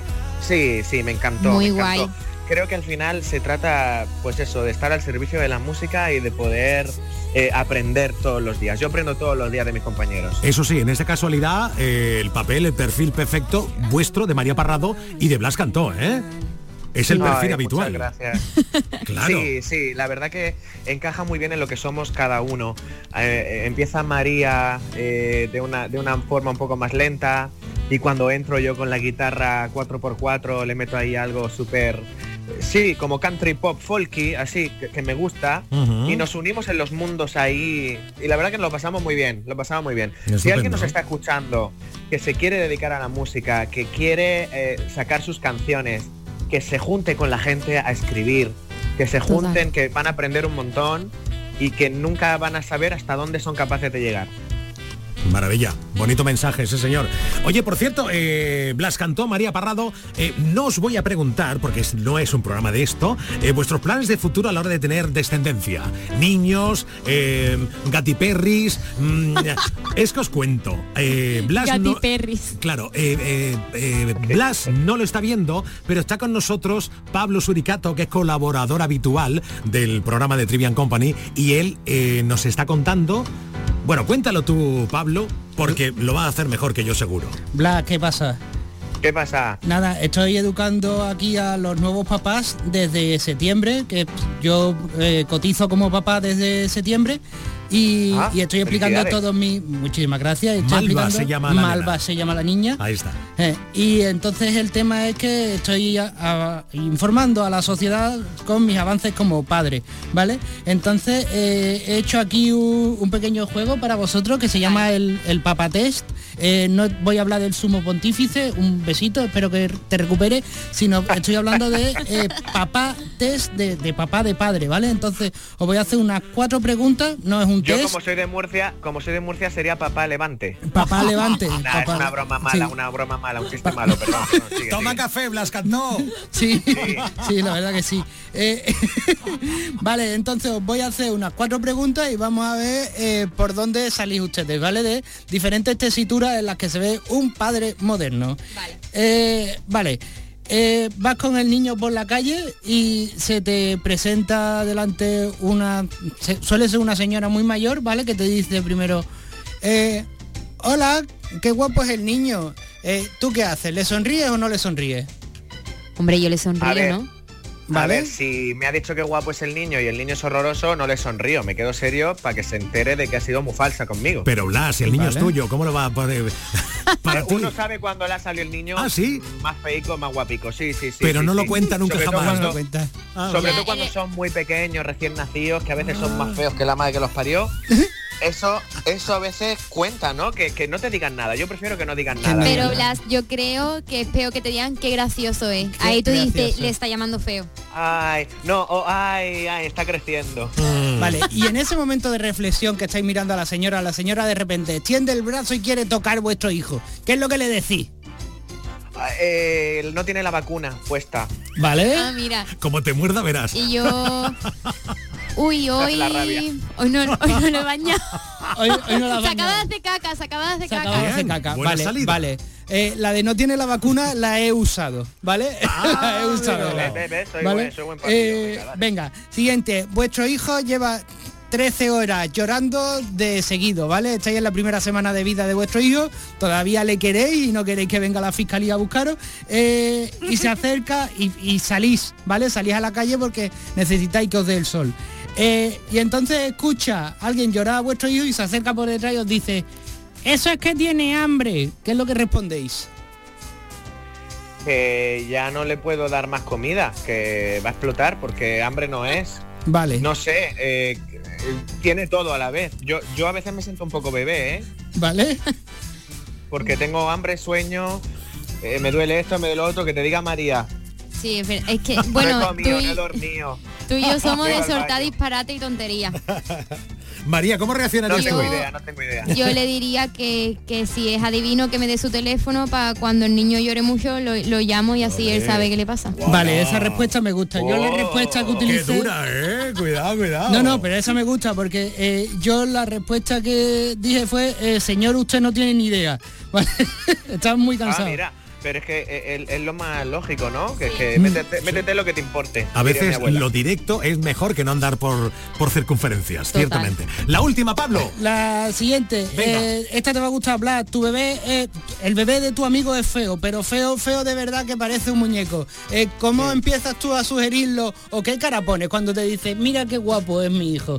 [SPEAKER 14] Sí, sí, me encantó.
[SPEAKER 12] Muy
[SPEAKER 14] me encantó.
[SPEAKER 12] guay.
[SPEAKER 14] Creo que al final se trata, pues eso, de estar al servicio de la música y de poder eh, aprender todos los días. Yo aprendo todos los días de mis compañeros.
[SPEAKER 4] Eso sí, en esta casualidad, eh, el papel, el perfil perfecto vuestro de María Parrado y de Blas Cantó, ¿eh? Es el perfil
[SPEAKER 14] Ay,
[SPEAKER 4] habitual.
[SPEAKER 14] Muchas gracias.
[SPEAKER 4] Claro.
[SPEAKER 14] Sí, sí, la verdad que encaja muy bien en lo que somos cada uno. Eh, empieza María eh, de, una, de una forma un poco más lenta y cuando entro yo con la guitarra cuatro por cuatro le meto ahí algo súper... Sí, como country pop folky, así, que, que me gusta. Uh-huh. Y nos unimos en los mundos ahí y la verdad que lo pasamos muy bien, lo pasamos muy bien. Estupendo. Si alguien nos está escuchando, que se quiere dedicar a la música, que quiere eh, sacar sus canciones, que se junte con la gente a escribir, que se junten, que van a aprender un montón y que nunca van a saber hasta dónde son capaces de llegar.
[SPEAKER 4] Maravilla, bonito mensaje ese señor. Oye, por cierto, eh, Blas Cantó, María Parrado, eh, no os voy a preguntar, porque es, no es un programa de esto, eh, vuestros planes de futuro a la hora de tener descendencia. Niños, eh, gatiperris, mmm, es que os cuento. Eh, Blas
[SPEAKER 12] gatiperris.
[SPEAKER 4] No, claro, eh, eh, eh, Blas no lo está viendo, pero está con nosotros Pablo Suricato, que es colaborador habitual del programa de Trivian Company, y él eh, nos está contando... Bueno, cuéntalo tú, Pablo, porque lo vas a hacer mejor que yo seguro.
[SPEAKER 5] Blas, ¿qué pasa?
[SPEAKER 14] ¿Qué pasa?
[SPEAKER 5] Nada, estoy educando aquí a los nuevos papás desde septiembre, que yo eh, cotizo como papá desde septiembre. Y, ah, y estoy explicando todos mis... Muchísimas gracias. Estoy
[SPEAKER 4] Malva se llama la
[SPEAKER 5] Malva
[SPEAKER 4] nena.
[SPEAKER 5] se llama la niña.
[SPEAKER 4] Ahí está.
[SPEAKER 5] Eh, y entonces el tema es que estoy a, a, informando a la sociedad con mis avances como padre, ¿vale? Entonces eh, he hecho aquí un, un pequeño juego para vosotros que se llama el, el Papa Test. Eh, no voy a hablar del sumo pontífice, un besito, espero que te recupere, sino estoy hablando de eh, papá test de, de papá de padre, ¿vale? Entonces os voy a hacer unas cuatro preguntas, no es un
[SPEAKER 14] Yo
[SPEAKER 5] test.
[SPEAKER 14] como soy de Murcia, como soy de Murcia sería papá levante.
[SPEAKER 5] Papá levante.
[SPEAKER 14] Nah,
[SPEAKER 5] papá...
[SPEAKER 14] Es una broma mala, sí. una broma mala, un chiste malo, perdón. perdón sigue,
[SPEAKER 4] Toma
[SPEAKER 14] sigue.
[SPEAKER 4] café, Blas Cantó.
[SPEAKER 5] Sí, sí, sí, la verdad que sí. Eh, vale, entonces os voy a hacer unas cuatro preguntas y vamos a ver eh, por dónde salís ustedes, ¿vale? De diferentes tesituras en las que se ve un padre moderno.
[SPEAKER 12] Vale.
[SPEAKER 5] Eh, vale. Eh, vas con el niño por la calle y se te presenta delante una... Se, suele ser una señora muy mayor, ¿vale? Que te dice primero, eh, hola, qué guapo es el niño. Eh, ¿Tú qué haces? ¿Le sonríes o no le sonríes?
[SPEAKER 12] Hombre, yo le sonrío, ¿no?
[SPEAKER 14] ¿Vale? A ver, si me ha dicho que guapo es el niño y el niño es horroroso, no le sonrío, me quedo serio para que se entere de que ha sido muy falsa conmigo.
[SPEAKER 4] Pero Blas, si el niño ¿vale? es tuyo, ¿cómo lo va a poner?
[SPEAKER 14] Para Uno ti. sabe cuando le ha salido el niño.
[SPEAKER 4] ¿Ah, sí?
[SPEAKER 14] Más feico, más guapico, sí, sí, sí.
[SPEAKER 4] Pero
[SPEAKER 14] sí,
[SPEAKER 4] no
[SPEAKER 14] sí.
[SPEAKER 4] lo cuenta nunca
[SPEAKER 14] sobre
[SPEAKER 4] jamás.
[SPEAKER 14] Todo cuando,
[SPEAKER 5] no cuenta.
[SPEAKER 14] Ah, sobre todo cuando son muy pequeños, recién nacidos, que a veces son más feos que la madre que los parió. Eso, eso a veces cuenta, ¿no? Que, que no te digan nada. Yo prefiero que no digan nada.
[SPEAKER 12] Pero Blas, yo creo que es peor que te digan qué gracioso es. Qué Ahí tú gracioso. dices, le está llamando feo.
[SPEAKER 14] Ay, no, oh, ay, ay, está creciendo.
[SPEAKER 5] Mm. Vale, y en ese momento de reflexión que estáis mirando a la señora, la señora de repente extiende el brazo y quiere tocar vuestro hijo. ¿Qué es lo que le decís?
[SPEAKER 14] Eh, no tiene la vacuna puesta.
[SPEAKER 5] ¿Vale?
[SPEAKER 12] Ah, mira.
[SPEAKER 4] Como te muerda, verás.
[SPEAKER 12] Y yo... Uy, hoy... Hoy no, hoy no lo he bañado.
[SPEAKER 5] Hoy, hoy no la
[SPEAKER 12] se acaba de hacer caca, se acaba de hacer
[SPEAKER 5] se
[SPEAKER 12] caca.
[SPEAKER 5] acaba de hacer caca.
[SPEAKER 4] Buena
[SPEAKER 5] Vale,
[SPEAKER 4] salida.
[SPEAKER 5] vale. Eh, la de no tiene la vacuna la he usado, ¿vale?
[SPEAKER 4] Ah,
[SPEAKER 5] la he usado.
[SPEAKER 14] Ve, ve, ve, soy,
[SPEAKER 5] ¿vale?
[SPEAKER 14] buen, soy buen partido,
[SPEAKER 5] eh,
[SPEAKER 14] venga,
[SPEAKER 5] venga, siguiente. Vuestro hijo lleva trece horas llorando de seguido, ¿vale? Estáis en la primera semana de vida de vuestro hijo, todavía le queréis y no queréis que venga la fiscalía a buscaros, eh, y se acerca y, y salís, ¿vale? Salís a la calle porque necesitáis que os dé el sol. Eh, y entonces escucha a alguien llorar a vuestro hijo y se acerca por detrás y os dice, eso es que tiene hambre. ¿Qué es lo que respondéis?
[SPEAKER 14] Que ya no le puedo dar más comida, que va a explotar porque hambre no es.
[SPEAKER 5] Vale.
[SPEAKER 14] No sé, eh, tiene todo a la vez. Yo, yo a veces me siento un poco bebé, ¿eh?
[SPEAKER 5] Vale.
[SPEAKER 14] Porque tengo hambre, sueño, eh, me duele esto, me duele lo otro, que te diga María.
[SPEAKER 12] Sí, es que, bueno,
[SPEAKER 14] no he comido,
[SPEAKER 12] tú, y,
[SPEAKER 14] no he dormido.
[SPEAKER 12] tú y yo somos de
[SPEAKER 14] Viva el
[SPEAKER 12] soltar
[SPEAKER 14] baño.
[SPEAKER 12] disparate y tontería.
[SPEAKER 4] María, ¿cómo reaccionarías
[SPEAKER 14] No
[SPEAKER 4] tú?
[SPEAKER 14] tengo idea, no tengo idea.
[SPEAKER 12] Yo le diría que, que si es adivino que me dé su teléfono para cuando el niño llore mucho lo, lo llamo y así
[SPEAKER 4] Olé.
[SPEAKER 12] él sabe qué le pasa.
[SPEAKER 4] Wow.
[SPEAKER 5] Vale, esa respuesta me gusta. Yo la
[SPEAKER 14] Oh,
[SPEAKER 5] respuesta que
[SPEAKER 4] Qué
[SPEAKER 5] utilicé...
[SPEAKER 4] dura, ¿eh? Cuidado, cuidado.
[SPEAKER 5] No, no, pero esa me gusta porque eh, yo la respuesta que dije fue, eh, señor, usted no tiene ni idea. Vale. Estaba muy
[SPEAKER 14] Ah,
[SPEAKER 5] cansado.
[SPEAKER 14] mira, pero es que es, es lo más lógico, ¿no? Que, que métete, métete lo que te importe.
[SPEAKER 4] A veces lo directo es mejor que no andar por, por circunferencias, total. Ciertamente. La última, Pablo.
[SPEAKER 5] La siguiente. Eh, esta te va a gustar hablar. Tu bebé, eh, el bebé de tu amigo es feo, pero feo, feo de verdad que parece un muñeco. Eh, ¿Cómo sí. empiezas tú a sugerirlo o qué cara pones cuando te dice, mira qué guapo es mi hijo?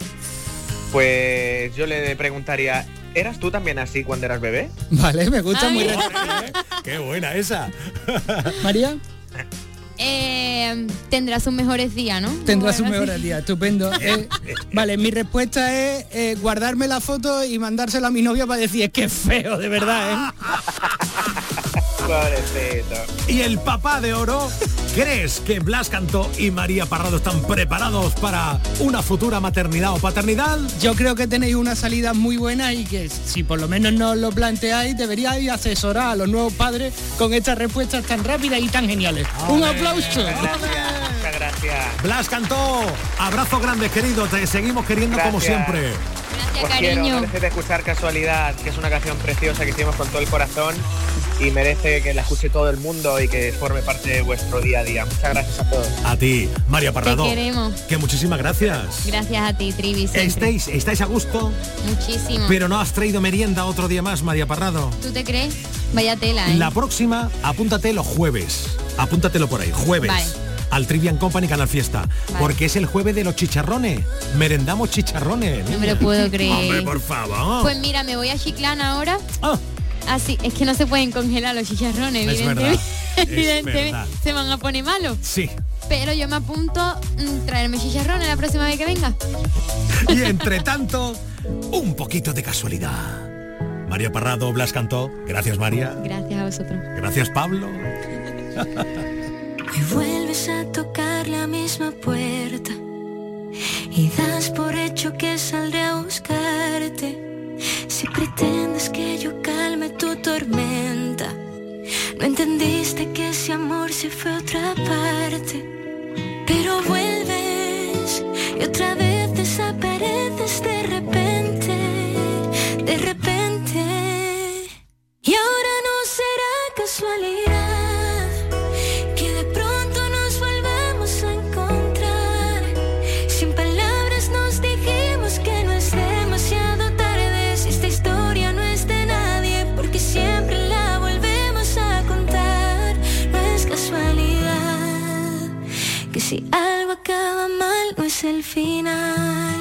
[SPEAKER 14] Pues yo le preguntaría, ¿eras tú también así cuando eras bebé?
[SPEAKER 5] Vale, me gusta. Ay. Muy bien.
[SPEAKER 4] Qué buena esa.
[SPEAKER 5] María.
[SPEAKER 12] Eh, tendrá sus mejores días, ¿no?
[SPEAKER 5] Tendrá sus mejores días, estupendo. Eh, vale, mi respuesta es eh, guardarme la foto y mandársela a mi novia para decir, es que es feo, de verdad, ¿eh?
[SPEAKER 4] Y el papá de oro, ¿crees que Blas Cantó y María Parrado están preparados para una futura maternidad o paternidad?
[SPEAKER 5] Yo creo que tenéis una salida muy buena y que si por lo menos no os lo planteáis, deberíais asesorar a los nuevos padres con estas respuestas tan rápidas y tan geniales. ¡Olé! Un aplauso.
[SPEAKER 14] Gracias, muchas gracias.
[SPEAKER 4] Blas Cantó, abrazo grande, querido, te seguimos queriendo gracias. Como siempre.
[SPEAKER 12] Gracias,
[SPEAKER 14] Os
[SPEAKER 12] cariño.
[SPEAKER 14] Quiero, merece de escuchar Casualidad, que es una canción preciosa que hicimos con todo el corazón y merece que la escuche todo el mundo y que forme parte de vuestro día a día. Muchas gracias a todos.
[SPEAKER 4] A ti, María Parrado.
[SPEAKER 12] Te queremos.
[SPEAKER 4] Que muchísimas gracias.
[SPEAKER 12] Gracias a ti, Trivi.
[SPEAKER 4] ¿Estáis, ¿Estáis a gusto?
[SPEAKER 12] Muchísimo.
[SPEAKER 4] Pero no has traído merienda otro día más, María Parrado.
[SPEAKER 12] ¿Tú te crees? Vaya tela, ¿eh?
[SPEAKER 4] La próxima, apúntate los jueves. Apúntatelo por ahí, jueves.
[SPEAKER 12] Vale.
[SPEAKER 4] Al Trivian Company Canal Fiesta.
[SPEAKER 12] Vale.
[SPEAKER 4] Porque es el jueves de los chicharrones. Merendamos chicharrones.
[SPEAKER 12] No me lo puedo creer.
[SPEAKER 4] Hombre, por favor.
[SPEAKER 12] Pues mira, me voy a Chiclana ahora.
[SPEAKER 4] Ah.
[SPEAKER 12] Así, es que no se pueden congelar los chicharrones,
[SPEAKER 4] es
[SPEAKER 12] evidentemente.
[SPEAKER 4] Verdad.
[SPEAKER 12] evidentemente
[SPEAKER 4] verdad.
[SPEAKER 12] Se van a poner malos.
[SPEAKER 4] Sí.
[SPEAKER 12] Pero yo me apunto a mmm, traerme chicharrones la próxima vez que venga.
[SPEAKER 4] Y entre tanto, un poquito de casualidad. María Parrado, Blas Cantó. Gracias, María.
[SPEAKER 12] Gracias a vosotros.
[SPEAKER 4] Gracias, Pablo.
[SPEAKER 11] Y vuelves a tocar la misma puerta y das por hecho que saldré a buscarte. Si pretendes que yo calme tu tormenta, no entendiste que ese amor se fue a otra parte. Pero vuelves y otra vez desapareces de repente, de repente. Y ahora no será casualidad que de pronto nos volvamos a encontrar. Sin palabras nos dijimos que no es demasiado tarde. Si esta historia no es de nadie, porque siempre la volvemos a contar. No es casualidad que si algo acaba mal no es el final.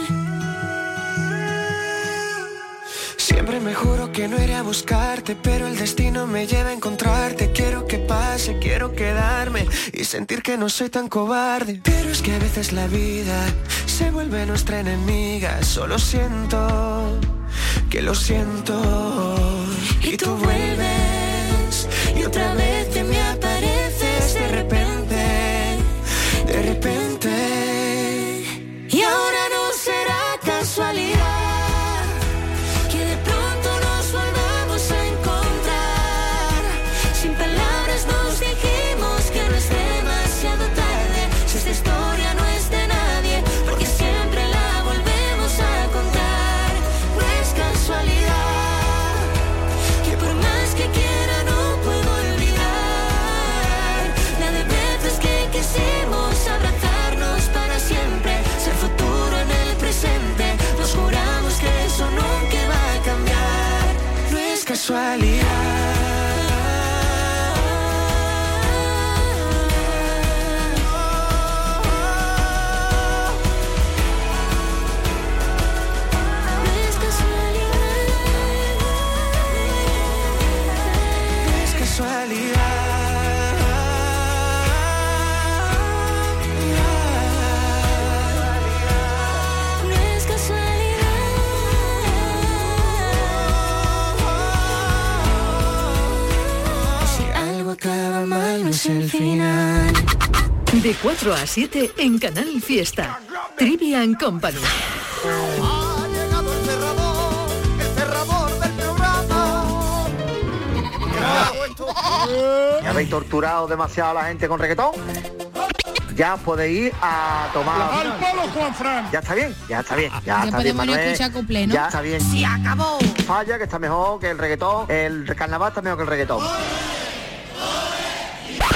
[SPEAKER 2] Siempre me juro que no iré a buscarte, pero el destino me lleva a encontrarte. Quiero que pase, quiero quedarme y sentir que no soy tan cobarde. Pero es que a veces la vida se vuelve nuestra enemiga. Solo siento que lo siento. Y tú vuelves y otra vez te me apareces de repente, de repente. Y ahora no será casualidad que de pronto nos volvamos a encontrar. Sin palabras nos dijimos que no es demasiado tarde. Si esta historia no es de nadie, porque siempre la volvemos a contar. No es casualidad que por más que quiera no puedo olvidar la de veces que quisimos abrazarnos para siempre, ser futuro en el presente. Nos juramos que eso nunca va a cambiar. No es casualidad. No es casualidad. No es casualidad. No es casualidad. Si algo acaba mal no es el final.
[SPEAKER 9] De cuatro a siete en Canal Fiesta. Trivian Company.
[SPEAKER 2] Ha llegado el cerrador, el cerrador del programa.
[SPEAKER 15] ¿Ya habéis torturado demasiado a la gente con reggaetón? Ya podéis ir a tomar.
[SPEAKER 16] Al palo, Juan Fran.
[SPEAKER 15] Ya está bien, ya está bien. Ya,
[SPEAKER 12] Ya
[SPEAKER 15] está bien,
[SPEAKER 12] podemos no
[SPEAKER 15] Manuel.
[SPEAKER 12] escuchar cuplé, ¿no?
[SPEAKER 15] Ya está bien.
[SPEAKER 12] ¡Se acabó!
[SPEAKER 15] Falla, que está mejor que el reggaetón. El carnaval está mejor que el reggaetón.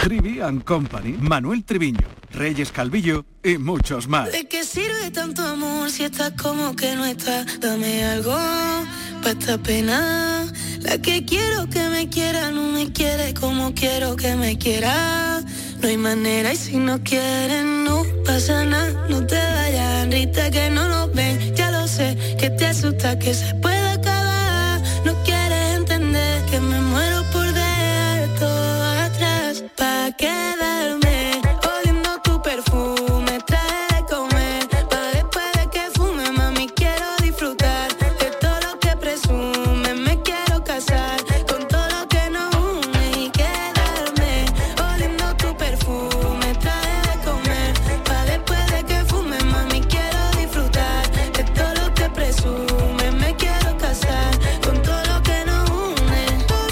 [SPEAKER 16] Trivian Company, Manuel Triviño, Reyes Calvillo y muchos más.
[SPEAKER 2] ¿De qué sirve tanto amor si estás como que no estás? Dame algo pa' esta pena. La que quiero que me quiera no me quiere como quiero que me quiera. No hay manera y si no quieren no pasa nada. No te vayas, Rita, que no nos ven. Ya lo sé, que te asusta que se pueda acabar. No quieres entender que me muero por dejar todo atrás. Pa' quedarme oliendo tu perfume, trae de comer. Pa' después de que fume, mami, quiero disfrutar de todo lo que presume. Me quiero casar con todo lo que nos une y quedarme oliendo tu perfume, trae de comer. Pa' después de que fume, mami, quiero disfrutar de todo lo que presume. Me quiero casar con todo lo que nos une.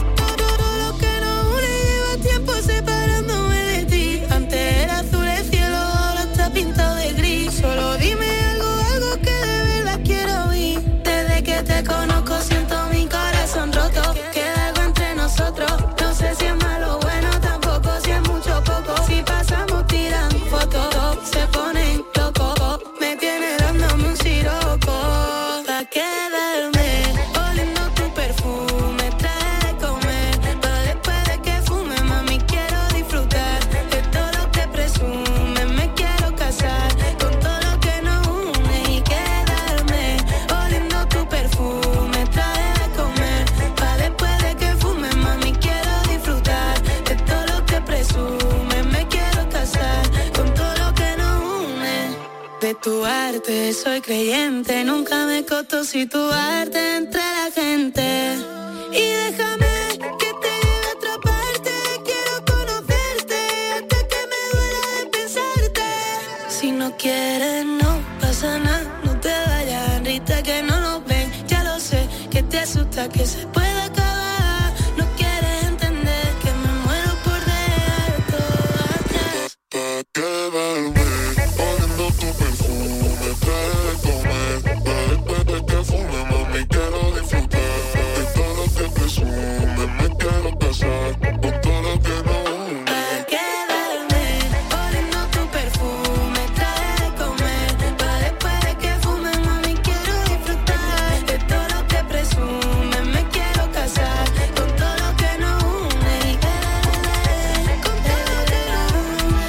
[SPEAKER 2] Todo lo que nos une lleva tiempo separándome de ti. Antes era azul el cielo, ahora está pintado de gris. Solo dime algo, algo que de verdad quiero oír. Desde que te conozco siento mi corazón roto. Queda algo entre nosotros. No sé si es malo o bueno, tampoco si es mucho o poco. Si pasamos tirando fotos, se ponen locos. Me tiene dándome un siroco. Pa' quedarme oliendo tu perfume, trae de comer. Pa' después de que fume, mami, quiero disfrutar de todo lo que presume. Me quiero casar con todo lo que nos une y quedarme oliendo tu perfume, trae de comer. Pa' después de que fume, mami, quiero disfrutar de todo lo que presume. Me quiero casar con todo lo que nos une. De tu arte soy creyente, nunca me costó situarte entre la gente. Y déjame que te lleve a otra parte, quiero conocerte hasta que me duela de pensarte. Si no quieres no pasa nada, no te vayas, Rita, que no nos ven. Ya lo sé, que te asusta que se pueda acabar. No quieres entender que me muero por dejar todo atrás.
[SPEAKER 17] Pa' quedarme oliendo tu perfume, trae de comer. Pa' después de que fume, mami, quiero disfrutar de todo lo que presume. Me quiero casar con todo lo que nos une.
[SPEAKER 2] Pa' quedarme oliendo tu perfume, trae de comer. Pa' después de que fume, mami, quiero disfrutar de todo lo que presume. Me quiero casar con todo lo que nos une y quedarme con todo lo que nos une.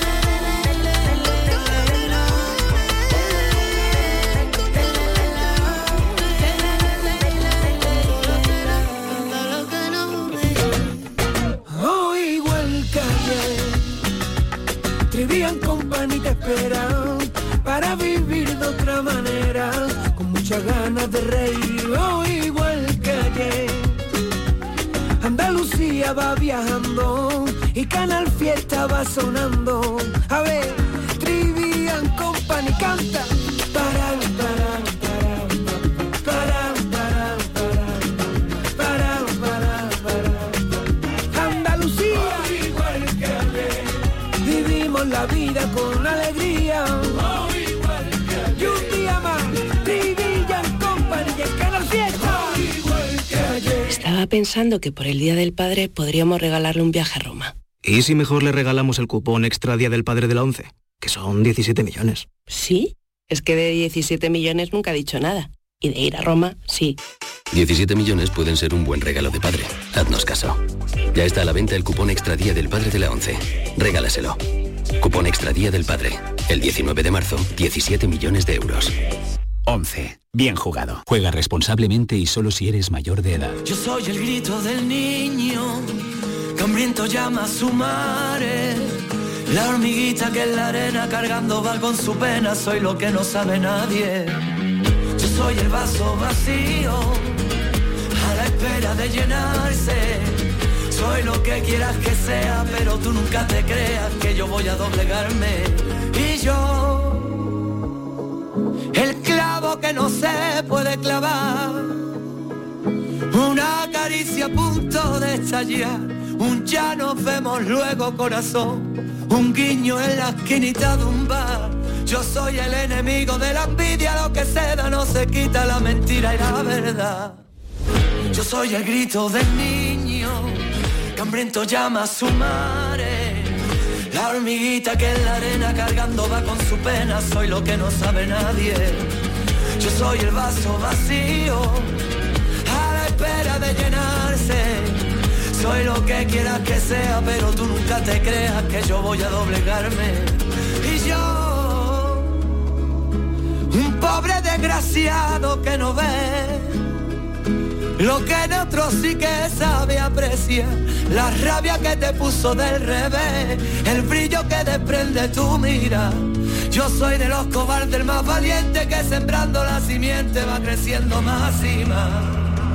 [SPEAKER 18] Oh, igual que ayer, Trivian Company te esperan para vivir de otra manera, con muchas ganas de reír. Oh, igual que ayer, Andalucía va viajando y Canal Fiesta va sonando. A ver, Trivian Company canta. Para, para, para, para, para, para, para, para. Andalucía, igual que ayer, vivimos la vida con alegría. Oh, igual que ayer, y un día más, Trivian Company y el Canal Fiesta. Oh, igual que ayer.
[SPEAKER 19] Estaba pensando que por el Día del Padre podríamos regalarle un viaje a Roma.
[SPEAKER 20] ¿Y si mejor le regalamos el cupón extra Día del Padre de la ONCE? Que son diecisiete millones.
[SPEAKER 19] ¿Sí? Es que de diecisiete millones nunca ha dicho nada. Y de ir a Roma, sí.
[SPEAKER 21] diecisiete millones pueden ser un buen regalo de padre. Haznos caso. Ya está a la venta el cupón extra Día del Padre de la ONCE. Regálaselo. Cupón extra Día del Padre. El diecinueve de marzo, diecisiete millones de euros.
[SPEAKER 22] ONCE. Bien jugado. Juega responsablemente y solo si eres mayor de edad.
[SPEAKER 18] Yo soy el grito del niño que hambriento llama a su madre. La hormiguita que en la arena cargando va con su pena. Soy lo que no sabe nadie. Yo soy el vaso vacío a la espera de llenarse. Soy lo que quieras que sea, pero tú nunca te creas que yo voy a doblegarme. Y yo, el clavo que no se puede clavar, una caricia a punto de estallar, un ya nos vemos luego corazón, un guiño en la esquinita de un bar. Yo soy el enemigo de la envidia, lo que se da no se quita, la mentira y la verdad. Yo soy el grito del niño que hambriento llama a su madre.
[SPEAKER 3] La hormiguita que en la arena cargando va con su pena, soy lo que no sabe nadie. Yo soy el vaso vacío, a la espera de llenarse. Soy lo que quieras que sea, pero tú nunca te creas que yo voy a doblegarme. Y yo, un pobre desgraciado que no ve lo que en otros sí que sabe apreciar, la rabia que te puso del revés, el brillo que desprende tu mira. Yo soy de los cobardes el más valiente, que sembrando la simiente va creciendo más y más.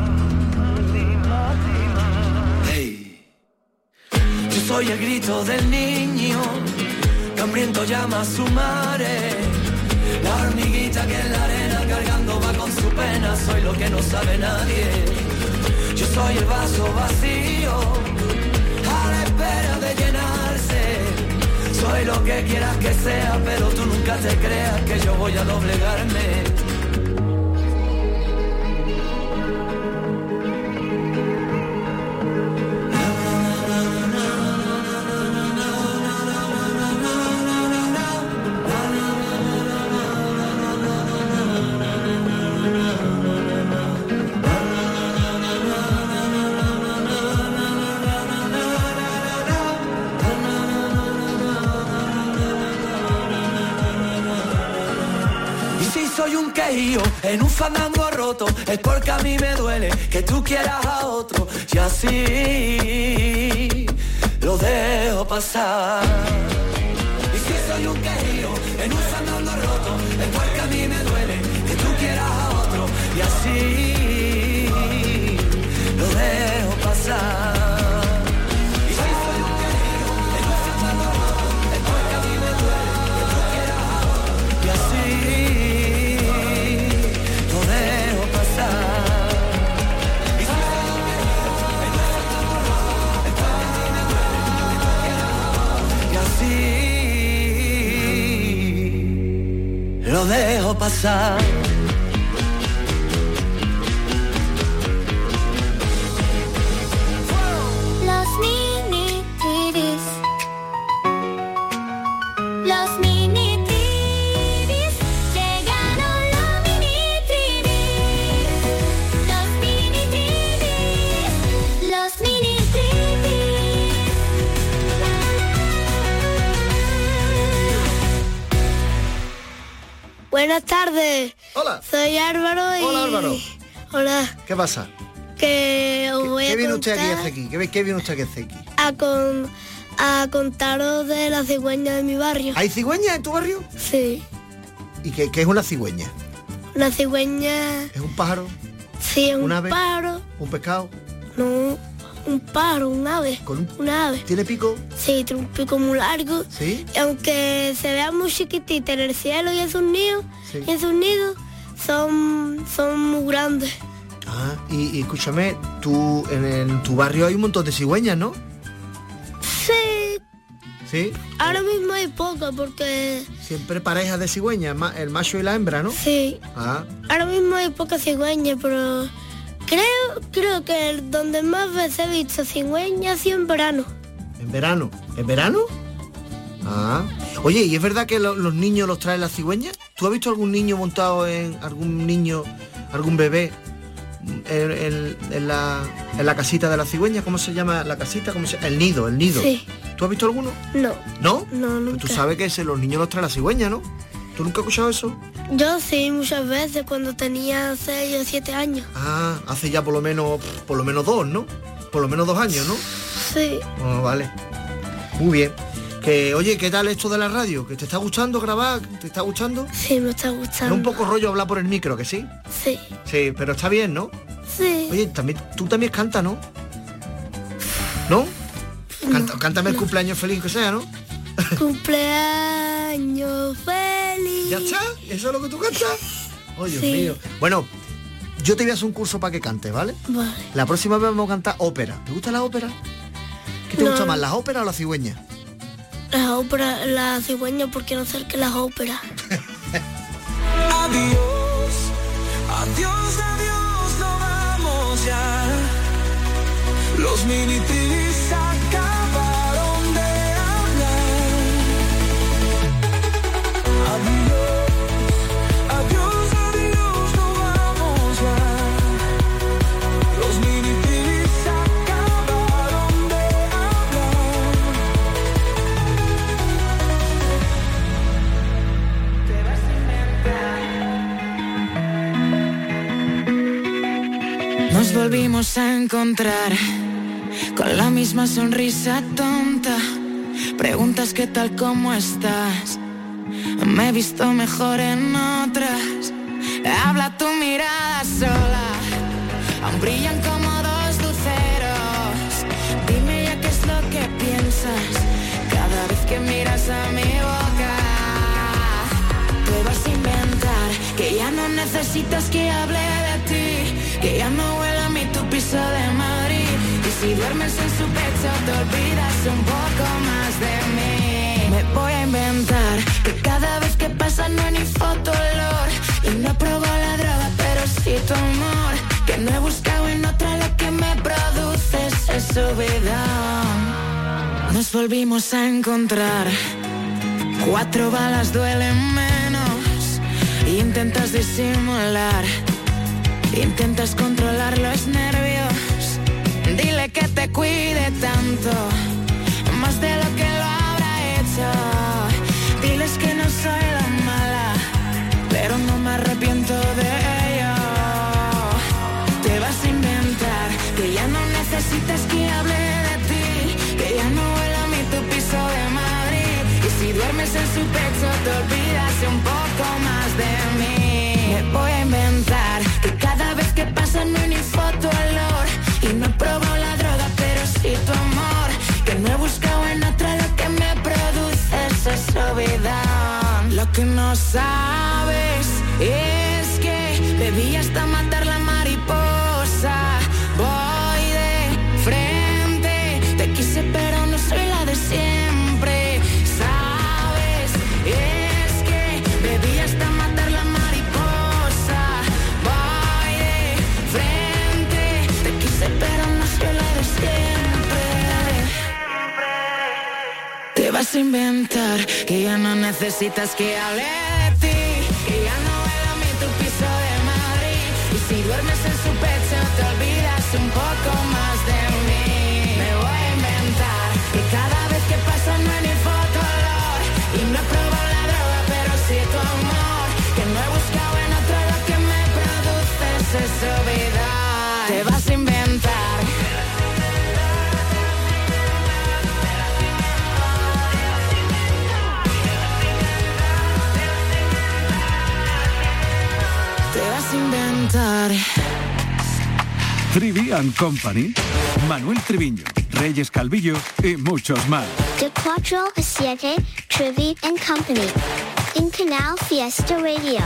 [SPEAKER 3] Hey. Yo soy el grito del niño que hambriento llama a su madre. La hormiguita que en la arena cargando va con su pena, soy lo que no sabe nadie. Yo soy el vaso vacío, a la espera de llenarse. Soy lo que quieras que sea, pero tú nunca te creas que yo voy a doblegarme. Soy un quejío en un fandango roto, es porque a mí me duele que tú quieras a otro, y así lo dejo pasar. Y si soy un quejío en un fandango roto, es porque a mí me duele que tú quieras a otro, y así lo dejo pasar. Y si soy un quejío en un fandango roto, es porque a mí me duele que tú quieras a otro, y así lo dejo pasar.
[SPEAKER 11] Los mini tibis, los mini tibis, llegaron los mini tibis, los mini tibis, los mini tibis.
[SPEAKER 6] Buenas tardes.
[SPEAKER 15] Hola.
[SPEAKER 6] Soy Álvaro y...
[SPEAKER 15] Hola, Álvaro.
[SPEAKER 6] Hola.
[SPEAKER 15] ¿Qué pasa?
[SPEAKER 6] Que os voy
[SPEAKER 15] ¿Qué
[SPEAKER 6] a
[SPEAKER 15] viene usted aquí a
[SPEAKER 6] contar
[SPEAKER 15] hacer aquí? ¿Qué, qué viene usted aquí a hacer aquí?
[SPEAKER 6] a, con, a contaros de la cigüeña de mi barrio.
[SPEAKER 15] ¿Hay cigüeña en tu barrio?
[SPEAKER 6] Sí.
[SPEAKER 15] ¿Y qué, qué es una cigüeña?
[SPEAKER 6] Una cigüeña...
[SPEAKER 15] ¿Es un pájaro?
[SPEAKER 6] Sí, es un,
[SPEAKER 15] ¿Un ave?
[SPEAKER 6] pájaro.
[SPEAKER 15] ¿Un pescado?
[SPEAKER 6] No, un pájaro, un ave.
[SPEAKER 15] ¿Con un...
[SPEAKER 6] Una ave.
[SPEAKER 15] ¿Tiene pico?
[SPEAKER 6] Sí, tiene un pico muy largo.
[SPEAKER 15] ¿Sí?
[SPEAKER 6] Y aunque se vea muy chiquitita en el cielo y en sus nidos,
[SPEAKER 15] Sí.
[SPEAKER 6] y en sus nidos son, son muy grandes.
[SPEAKER 15] Ah, y, y escúchame, tú en, en tu barrio hay un montón de cigüeñas, ¿no?
[SPEAKER 6] Sí.
[SPEAKER 15] Sí.
[SPEAKER 6] Ahora mismo hay pocas porque...
[SPEAKER 15] Siempre parejas de cigüeñas, ma- el macho y la hembra, ¿no?
[SPEAKER 6] Sí.
[SPEAKER 15] Ah,
[SPEAKER 6] Ahora mismo hay pocas cigüeñas, pero creo, creo que el donde más veces he visto cigüeñas ha sido en verano.
[SPEAKER 15] en verano. ¿En verano? Ah. Oye, ¿y es verdad que lo- los niños los traen las cigüeñas? ¿Tú has visto algún niño montado en algún niño, algún bebé en, en- en la, en la casita de la cigüeña? ¿Cómo se llama la casita? ¿Cómo se- El nido, el nido.
[SPEAKER 6] Sí.
[SPEAKER 15] ¿Tú has visto alguno?
[SPEAKER 6] No.
[SPEAKER 15] ¿No?
[SPEAKER 6] No,
[SPEAKER 15] Pues
[SPEAKER 6] nunca.
[SPEAKER 15] tú sabes que se, los niños los traen la cigüeña, ¿no? ¿Tú nunca has escuchado eso?
[SPEAKER 6] Yo sí, muchas veces cuando tenía seis o siete años.
[SPEAKER 15] Ah, hace ya por lo menos, por lo menos dos, ¿no? Por lo menos dos años, ¿no?
[SPEAKER 6] Sí.
[SPEAKER 15] Oh, vale. Muy bien. Que, oye, ¿qué tal esto de la radio? ¿Que te está gustando grabar? ¿Te está gustando?
[SPEAKER 6] Sí, me está
[SPEAKER 15] Es
[SPEAKER 6] gustando.
[SPEAKER 15] un poco rollo hablar por el micro, ¿que sí?
[SPEAKER 6] Sí.
[SPEAKER 15] Sí, pero está bien, ¿no?
[SPEAKER 6] Sí.
[SPEAKER 15] Oye, también, tú también cantas, ¿no? ¿No? Canta- cántame el cumpleaños feliz que sea, ¿no?
[SPEAKER 6] Cumpleaños feliz.
[SPEAKER 15] ¿Ya está? ¿Eso es lo que tú cantas? Oh, Dios
[SPEAKER 6] Sí.
[SPEAKER 15] mío. Bueno, yo te voy a hacer un curso para que cantes, ¿vale?
[SPEAKER 6] Vale.
[SPEAKER 15] La próxima vez vamos a cantar ópera. ¿Te gusta la ópera? ¿Qué te
[SPEAKER 6] No.
[SPEAKER 15] gusta más, las óperas o la cigüeña?
[SPEAKER 6] Las óperas, la cigüeña, porque no sé que las óperas.
[SPEAKER 3] Adiós, adiós, adiós, no vamos ya. Los mini tibis acabaron de hablar.
[SPEAKER 7] Nos volvimos a encontrar con la misma sonrisa tonta. Preguntas qué tal, cómo estás. Me he visto mejor en otras. Habla tu mirada sola. Aún brillan como dos luceros. Dime ya qué es lo que piensas cada vez que miras a mi boca. Te vas a inventar que ya no necesitas que hable de ti, que ya no huele a mí tu piso de Madrid. Y si duermes en su pecho te olvidas un poco más de mí. Me voy a inventar que cada vez que pasa no hay ni foto olor. Y no probó la droga pero sí tu amor. Que no he buscado en otra lo que me produce ese subidón. Nos volvimos a encontrar. Cuatro balas duelen menos. Intentas disimular. Intentas controlar los nervios. Dile que te cuide tanto, más de lo que lo habrá hecho. Diles que no soy la mala, pero no me arrepiento de ello. Te vas a inventar que ya no necesitas que hable de ti, que ya no huele a mí tu piso de Madrid. Y si duermes en su pecho te olvidas un poco más de mí. Me voy a inventar que cada vez que pasa no hay ni foto olor. Y no he probado la droga pero sí tu amor. Que no he buscado en otra lo que me produce esa subidón. Lo que no sabes es que bebí hasta matar la mariposa. Voy de frente, te quise pero no soy la de siempre. Sabes, es que bebí hasta matar la mariposa. Voy de frente, te quise pero no soy la de siempre. Te vas a inventar que ya no necesitas que hable de ti, que ya no huele a mí tu piso de Madrid. Y si duermes en su pecho te olvidas un poco más de mí. Me voy a inventar que cada vez que pasa no hay ni foto olor. Y no he probado la droga pero sí tu amor. Que no he buscado en otro lo que me produce ese subidón. Te vas a inventar. Te vas a inventar.
[SPEAKER 16] Trivi and Company, Manuel Triviño, Reyes Calvillo y muchos más.
[SPEAKER 8] De cuatro a siete, Trivi and Company. En Canal Fiesta Radio.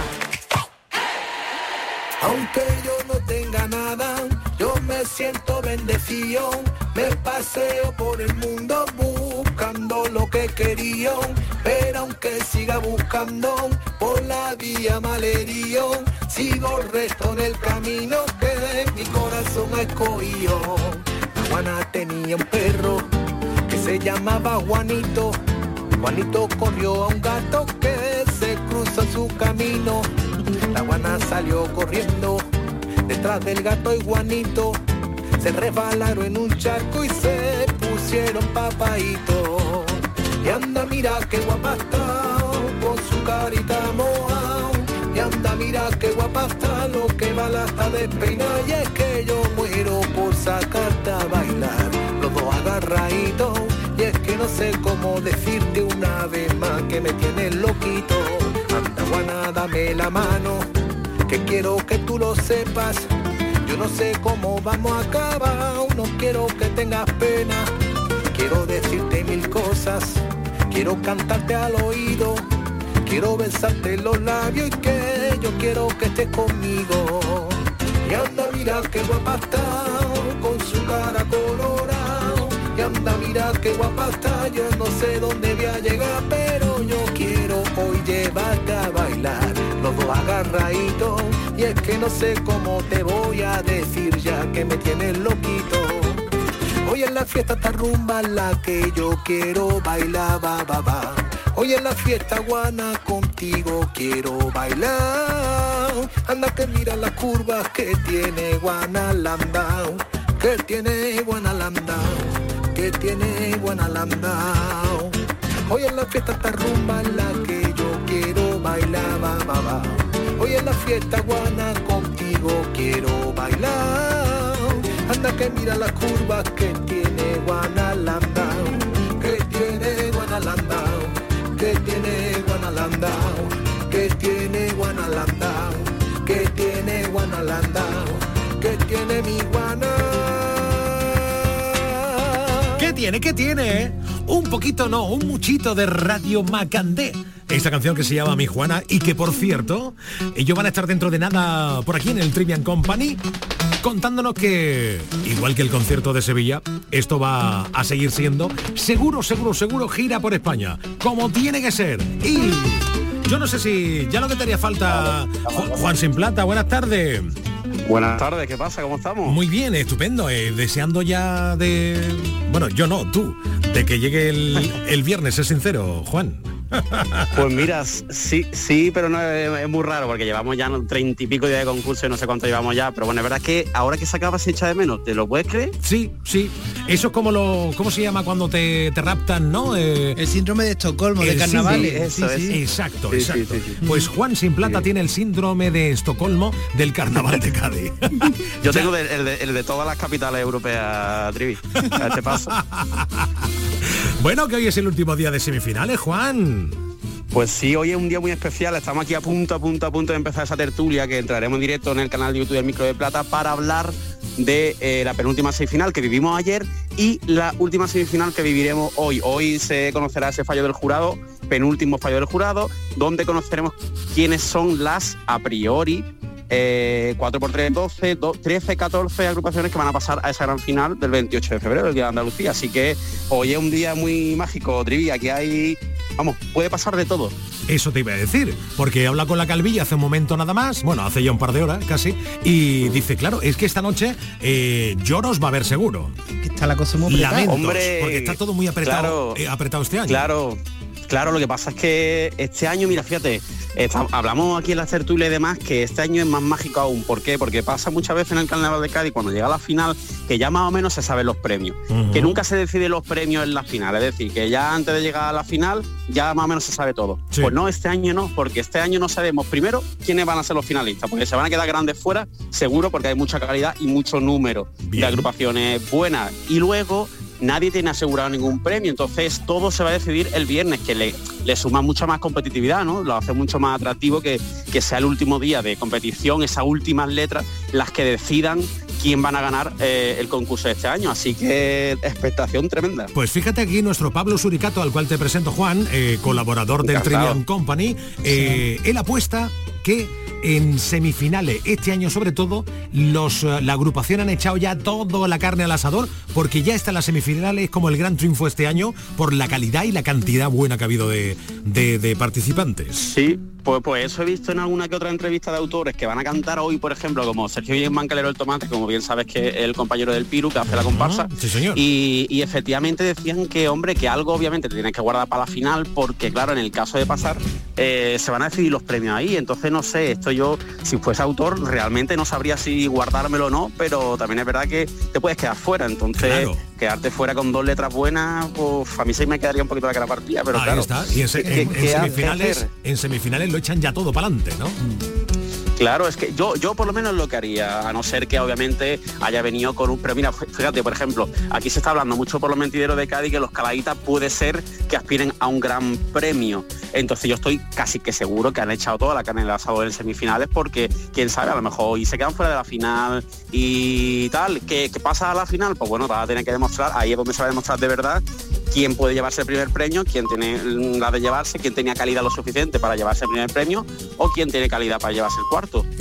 [SPEAKER 18] Aunque yo no tenga nada, yo me siento bendecido. Me paseo por el mundo buscando lo que quería. Pero aunque siga buscando por la vía malherido, sigo recto en el camino que mi corazón ha escogido. Juana tenía un perro que se llamaba Juanito. Juanito corrió a un gato que se cruzó su camino. La Juana salió corriendo detrás del gato y Juanito se resbalaron en un charco y se pusieron papaitos. Y anda mira qué guapa está con su carita moja. Y anda mira qué guapa está, lo que va la está despeinada. Y es que yo muero por sacarte a bailar, los dos agarraditos. Y es que no sé cómo decirte una vez más que me tienes loquito. Anda Juana, dame la mano, que quiero que tú lo sepas. Yo no sé cómo vamos a acabar, no quiero que tengas pena. Quiero decirte mil cosas, quiero cantarte al oído. Quiero besarte los labios y que yo quiero que estés conmigo. Y anda mira qué guapa está con su cara colorada. Y anda mira qué guapa está, yo no sé dónde voy a llegar, pero yo quiero hoy llevarte a bailar, los dos agarraditos. Y es que no sé cómo te voy a decir ya que me tienes loquito. Hoy en la fiesta esta rumba la que yo quiero bailar, va, va, va. Hoy en la fiesta Juana contigo quiero bailar. Anda que mira las curvas que tiene Guanalandao, que tiene Guanalandao, que tiene Guanalandao. Hoy en la fiesta esta rumba la que yo quiero bailar, va, va, va. Hoy en la fiesta Guana contigo quiero bailar. mira que mira las curvas que tiene Guanalandao, que tiene Guanalandao, que tiene Guanalandao, que tiene Guanalandao, que tiene Guanalandao, que tiene mi Guana.
[SPEAKER 4] ¿Qué tiene? ¿Qué tiene? eh? Un poquito no, un muchito de Radio Macandé. Esta canción que se llama Mi Juana y que, por cierto, ellos van a estar dentro de nada por aquí en el Trivian Company contándonos que, igual que el concierto de Sevilla, esto va a seguir siendo seguro, seguro, seguro gira por España, como tiene que ser. Y yo no sé si ya lo que te haría falta, Ju- Juan Sin Plata, buenas tardes.
[SPEAKER 1] Buenas tardes, ¿qué pasa? ¿Cómo estamos?
[SPEAKER 4] Muy bien, estupendo, eh, deseando ya de... Bueno, yo no, tú, de que llegue el, el viernes, es sincero, Juan.
[SPEAKER 1] Pues mira, sí, sí, pero no es, es muy raro porque llevamos ya treinta y pico días de concurso y no sé cuánto llevamos ya, pero bueno, es verdad que ahora que se acaba se echa de menos, ¿te lo puedes creer?
[SPEAKER 4] Sí, sí. Eso es como lo... ¿Cómo se llama cuando te, te raptan, no? Eh,
[SPEAKER 5] el síndrome de Estocolmo, de carnavales.
[SPEAKER 1] Sí, eso
[SPEAKER 5] sí,
[SPEAKER 1] es.
[SPEAKER 5] sí.
[SPEAKER 4] Exacto,
[SPEAKER 1] Sí,
[SPEAKER 4] exacto.
[SPEAKER 1] sí, sí, sí.
[SPEAKER 4] Pues Juan Sin Plata
[SPEAKER 1] Sí.
[SPEAKER 4] tiene el síndrome de Estocolmo del carnaval de Cádiz.
[SPEAKER 1] Yo tengo de- el, de, el de todas las capitales europeas, Trivi, a este paso.
[SPEAKER 4] Bueno, que hoy es el último día de semifinales, Juan.
[SPEAKER 1] Pues sí, hoy es un día muy especial, estamos aquí a punto, a punto, a punto de empezar esa tertulia que entraremos en directo en el canal de YouTube del Micro de Plata para hablar de eh, la penúltima semifinal que vivimos ayer y la última semifinal que viviremos hoy. Hoy se conocerá ese fallo del jurado, penúltimo fallo del jurado, donde conoceremos quiénes son las a priori eh, cuatro por tres, doce, trece, catorce agrupaciones que van a pasar a esa gran final del veintiocho de febrero, el Día de Andalucía. Así que hoy es un día muy mágico, Trivi, aquí hay... Vamos, puede pasar de todo.
[SPEAKER 4] Eso te iba a decir, porque he hablado con la Calvilla hace un momento nada más, bueno, hace ya un par de horas casi, y dice, claro, es que esta noche eh, lloros va a haber seguro.
[SPEAKER 5] Que está la cosa muy apretada.
[SPEAKER 4] Lamentos,
[SPEAKER 1] Hombre,
[SPEAKER 4] porque está todo muy apretado,
[SPEAKER 1] claro,
[SPEAKER 4] eh, apretado este año.
[SPEAKER 1] Claro, claro, lo que pasa es que este año, mira, fíjate, está- hablamos aquí en la tertulia y demás que este año es más mágico aún. ¿Por qué? Porque pasa muchas veces en el Carnaval de Cádiz, cuando llega la final, que ya más o menos se saben los premios.
[SPEAKER 4] Ujú.
[SPEAKER 1] Que nunca se deciden los premios en la final, es decir, que ya antes de llegar a la final, ya más o menos se sabe todo.
[SPEAKER 4] Sí.
[SPEAKER 1] Pues no, este año no, porque este año no sabemos primero quiénes van a ser los finalistas, porque se van a quedar grandes fuera, seguro, porque hay mucha calidad y mucho número
[SPEAKER 4] Bien.
[SPEAKER 1] de agrupaciones buenas. Y luego nadie tiene asegurado ningún premio, entonces todo se va a decidir el viernes, que le, le suma mucha más competitividad, ¿no? Lo hace mucho más atractivo que, que sea el último día de competición, esas últimas letras, las que decidan quién van a ganar eh, el concurso de este año. Así que expectación tremenda.
[SPEAKER 4] Pues fíjate aquí nuestro Pablo Suricato, al cual te presento, Juan, eh, colaborador del
[SPEAKER 1] Encantado.
[SPEAKER 4] Trivian Company, eh, él apuesta que en semifinales, este año sobre todo, los, eh, la agrupación han echado ya toda la carne al asador, porque ya están las semifinales como el gran triunfo este año por la calidad y la cantidad buena que ha habido de, de- de participantes.
[SPEAKER 1] Sí, pues, pues eso he visto en alguna que otra entrevista de autores que van a cantar hoy, por ejemplo, como Sergio Guillén Calero el Tomate, como bien sabes que es el compañero del Piru, que hace la comparsa.
[SPEAKER 4] Sí, señor.
[SPEAKER 1] Y, y efectivamente decían que, hombre, que algo obviamente te tienes que guardar para la final, porque claro, en el caso de pasar, eh, se van a decidir los premios ahí. Entonces, no sé, esto yo, si fuese autor, realmente no sabría si guardármelo o no, pero también es verdad que te puedes quedar fuera. Entonces,
[SPEAKER 4] Claro.
[SPEAKER 1] quedarte fuera con dos letras buenas, pues a mí sí me quedaría un poquito la cara partida, pero
[SPEAKER 4] Ahí
[SPEAKER 1] claro.
[SPEAKER 4] está. Y en, se-
[SPEAKER 1] ¿qué-
[SPEAKER 4] en- en
[SPEAKER 1] qué
[SPEAKER 4] semifinales,
[SPEAKER 1] hacer?
[SPEAKER 4] en semifinales lo echan ya todo para adelante, ¿no?
[SPEAKER 1] Claro, es que yo, yo por lo menos lo que haría, a no ser que obviamente haya venido con un... Pero mira, fíjate, por ejemplo, aquí se está hablando mucho por los mentideros de Cádiz que los caladitas puede ser que aspiren a un gran premio. Entonces yo estoy casi que seguro que han echado toda la carne del asador en semifinales porque, quién sabe, a lo mejor hoy se quedan fuera de la final y tal. ¿Qué, qué pasa a la final? Pues bueno, va a tener que demostrar, ahí es donde se va a demostrar de verdad quién puede llevarse el primer premio, quién tiene la de llevarse, quién tenía calidad lo suficiente para llevarse el primer premio o quién tiene calidad para llevarse el cuarto.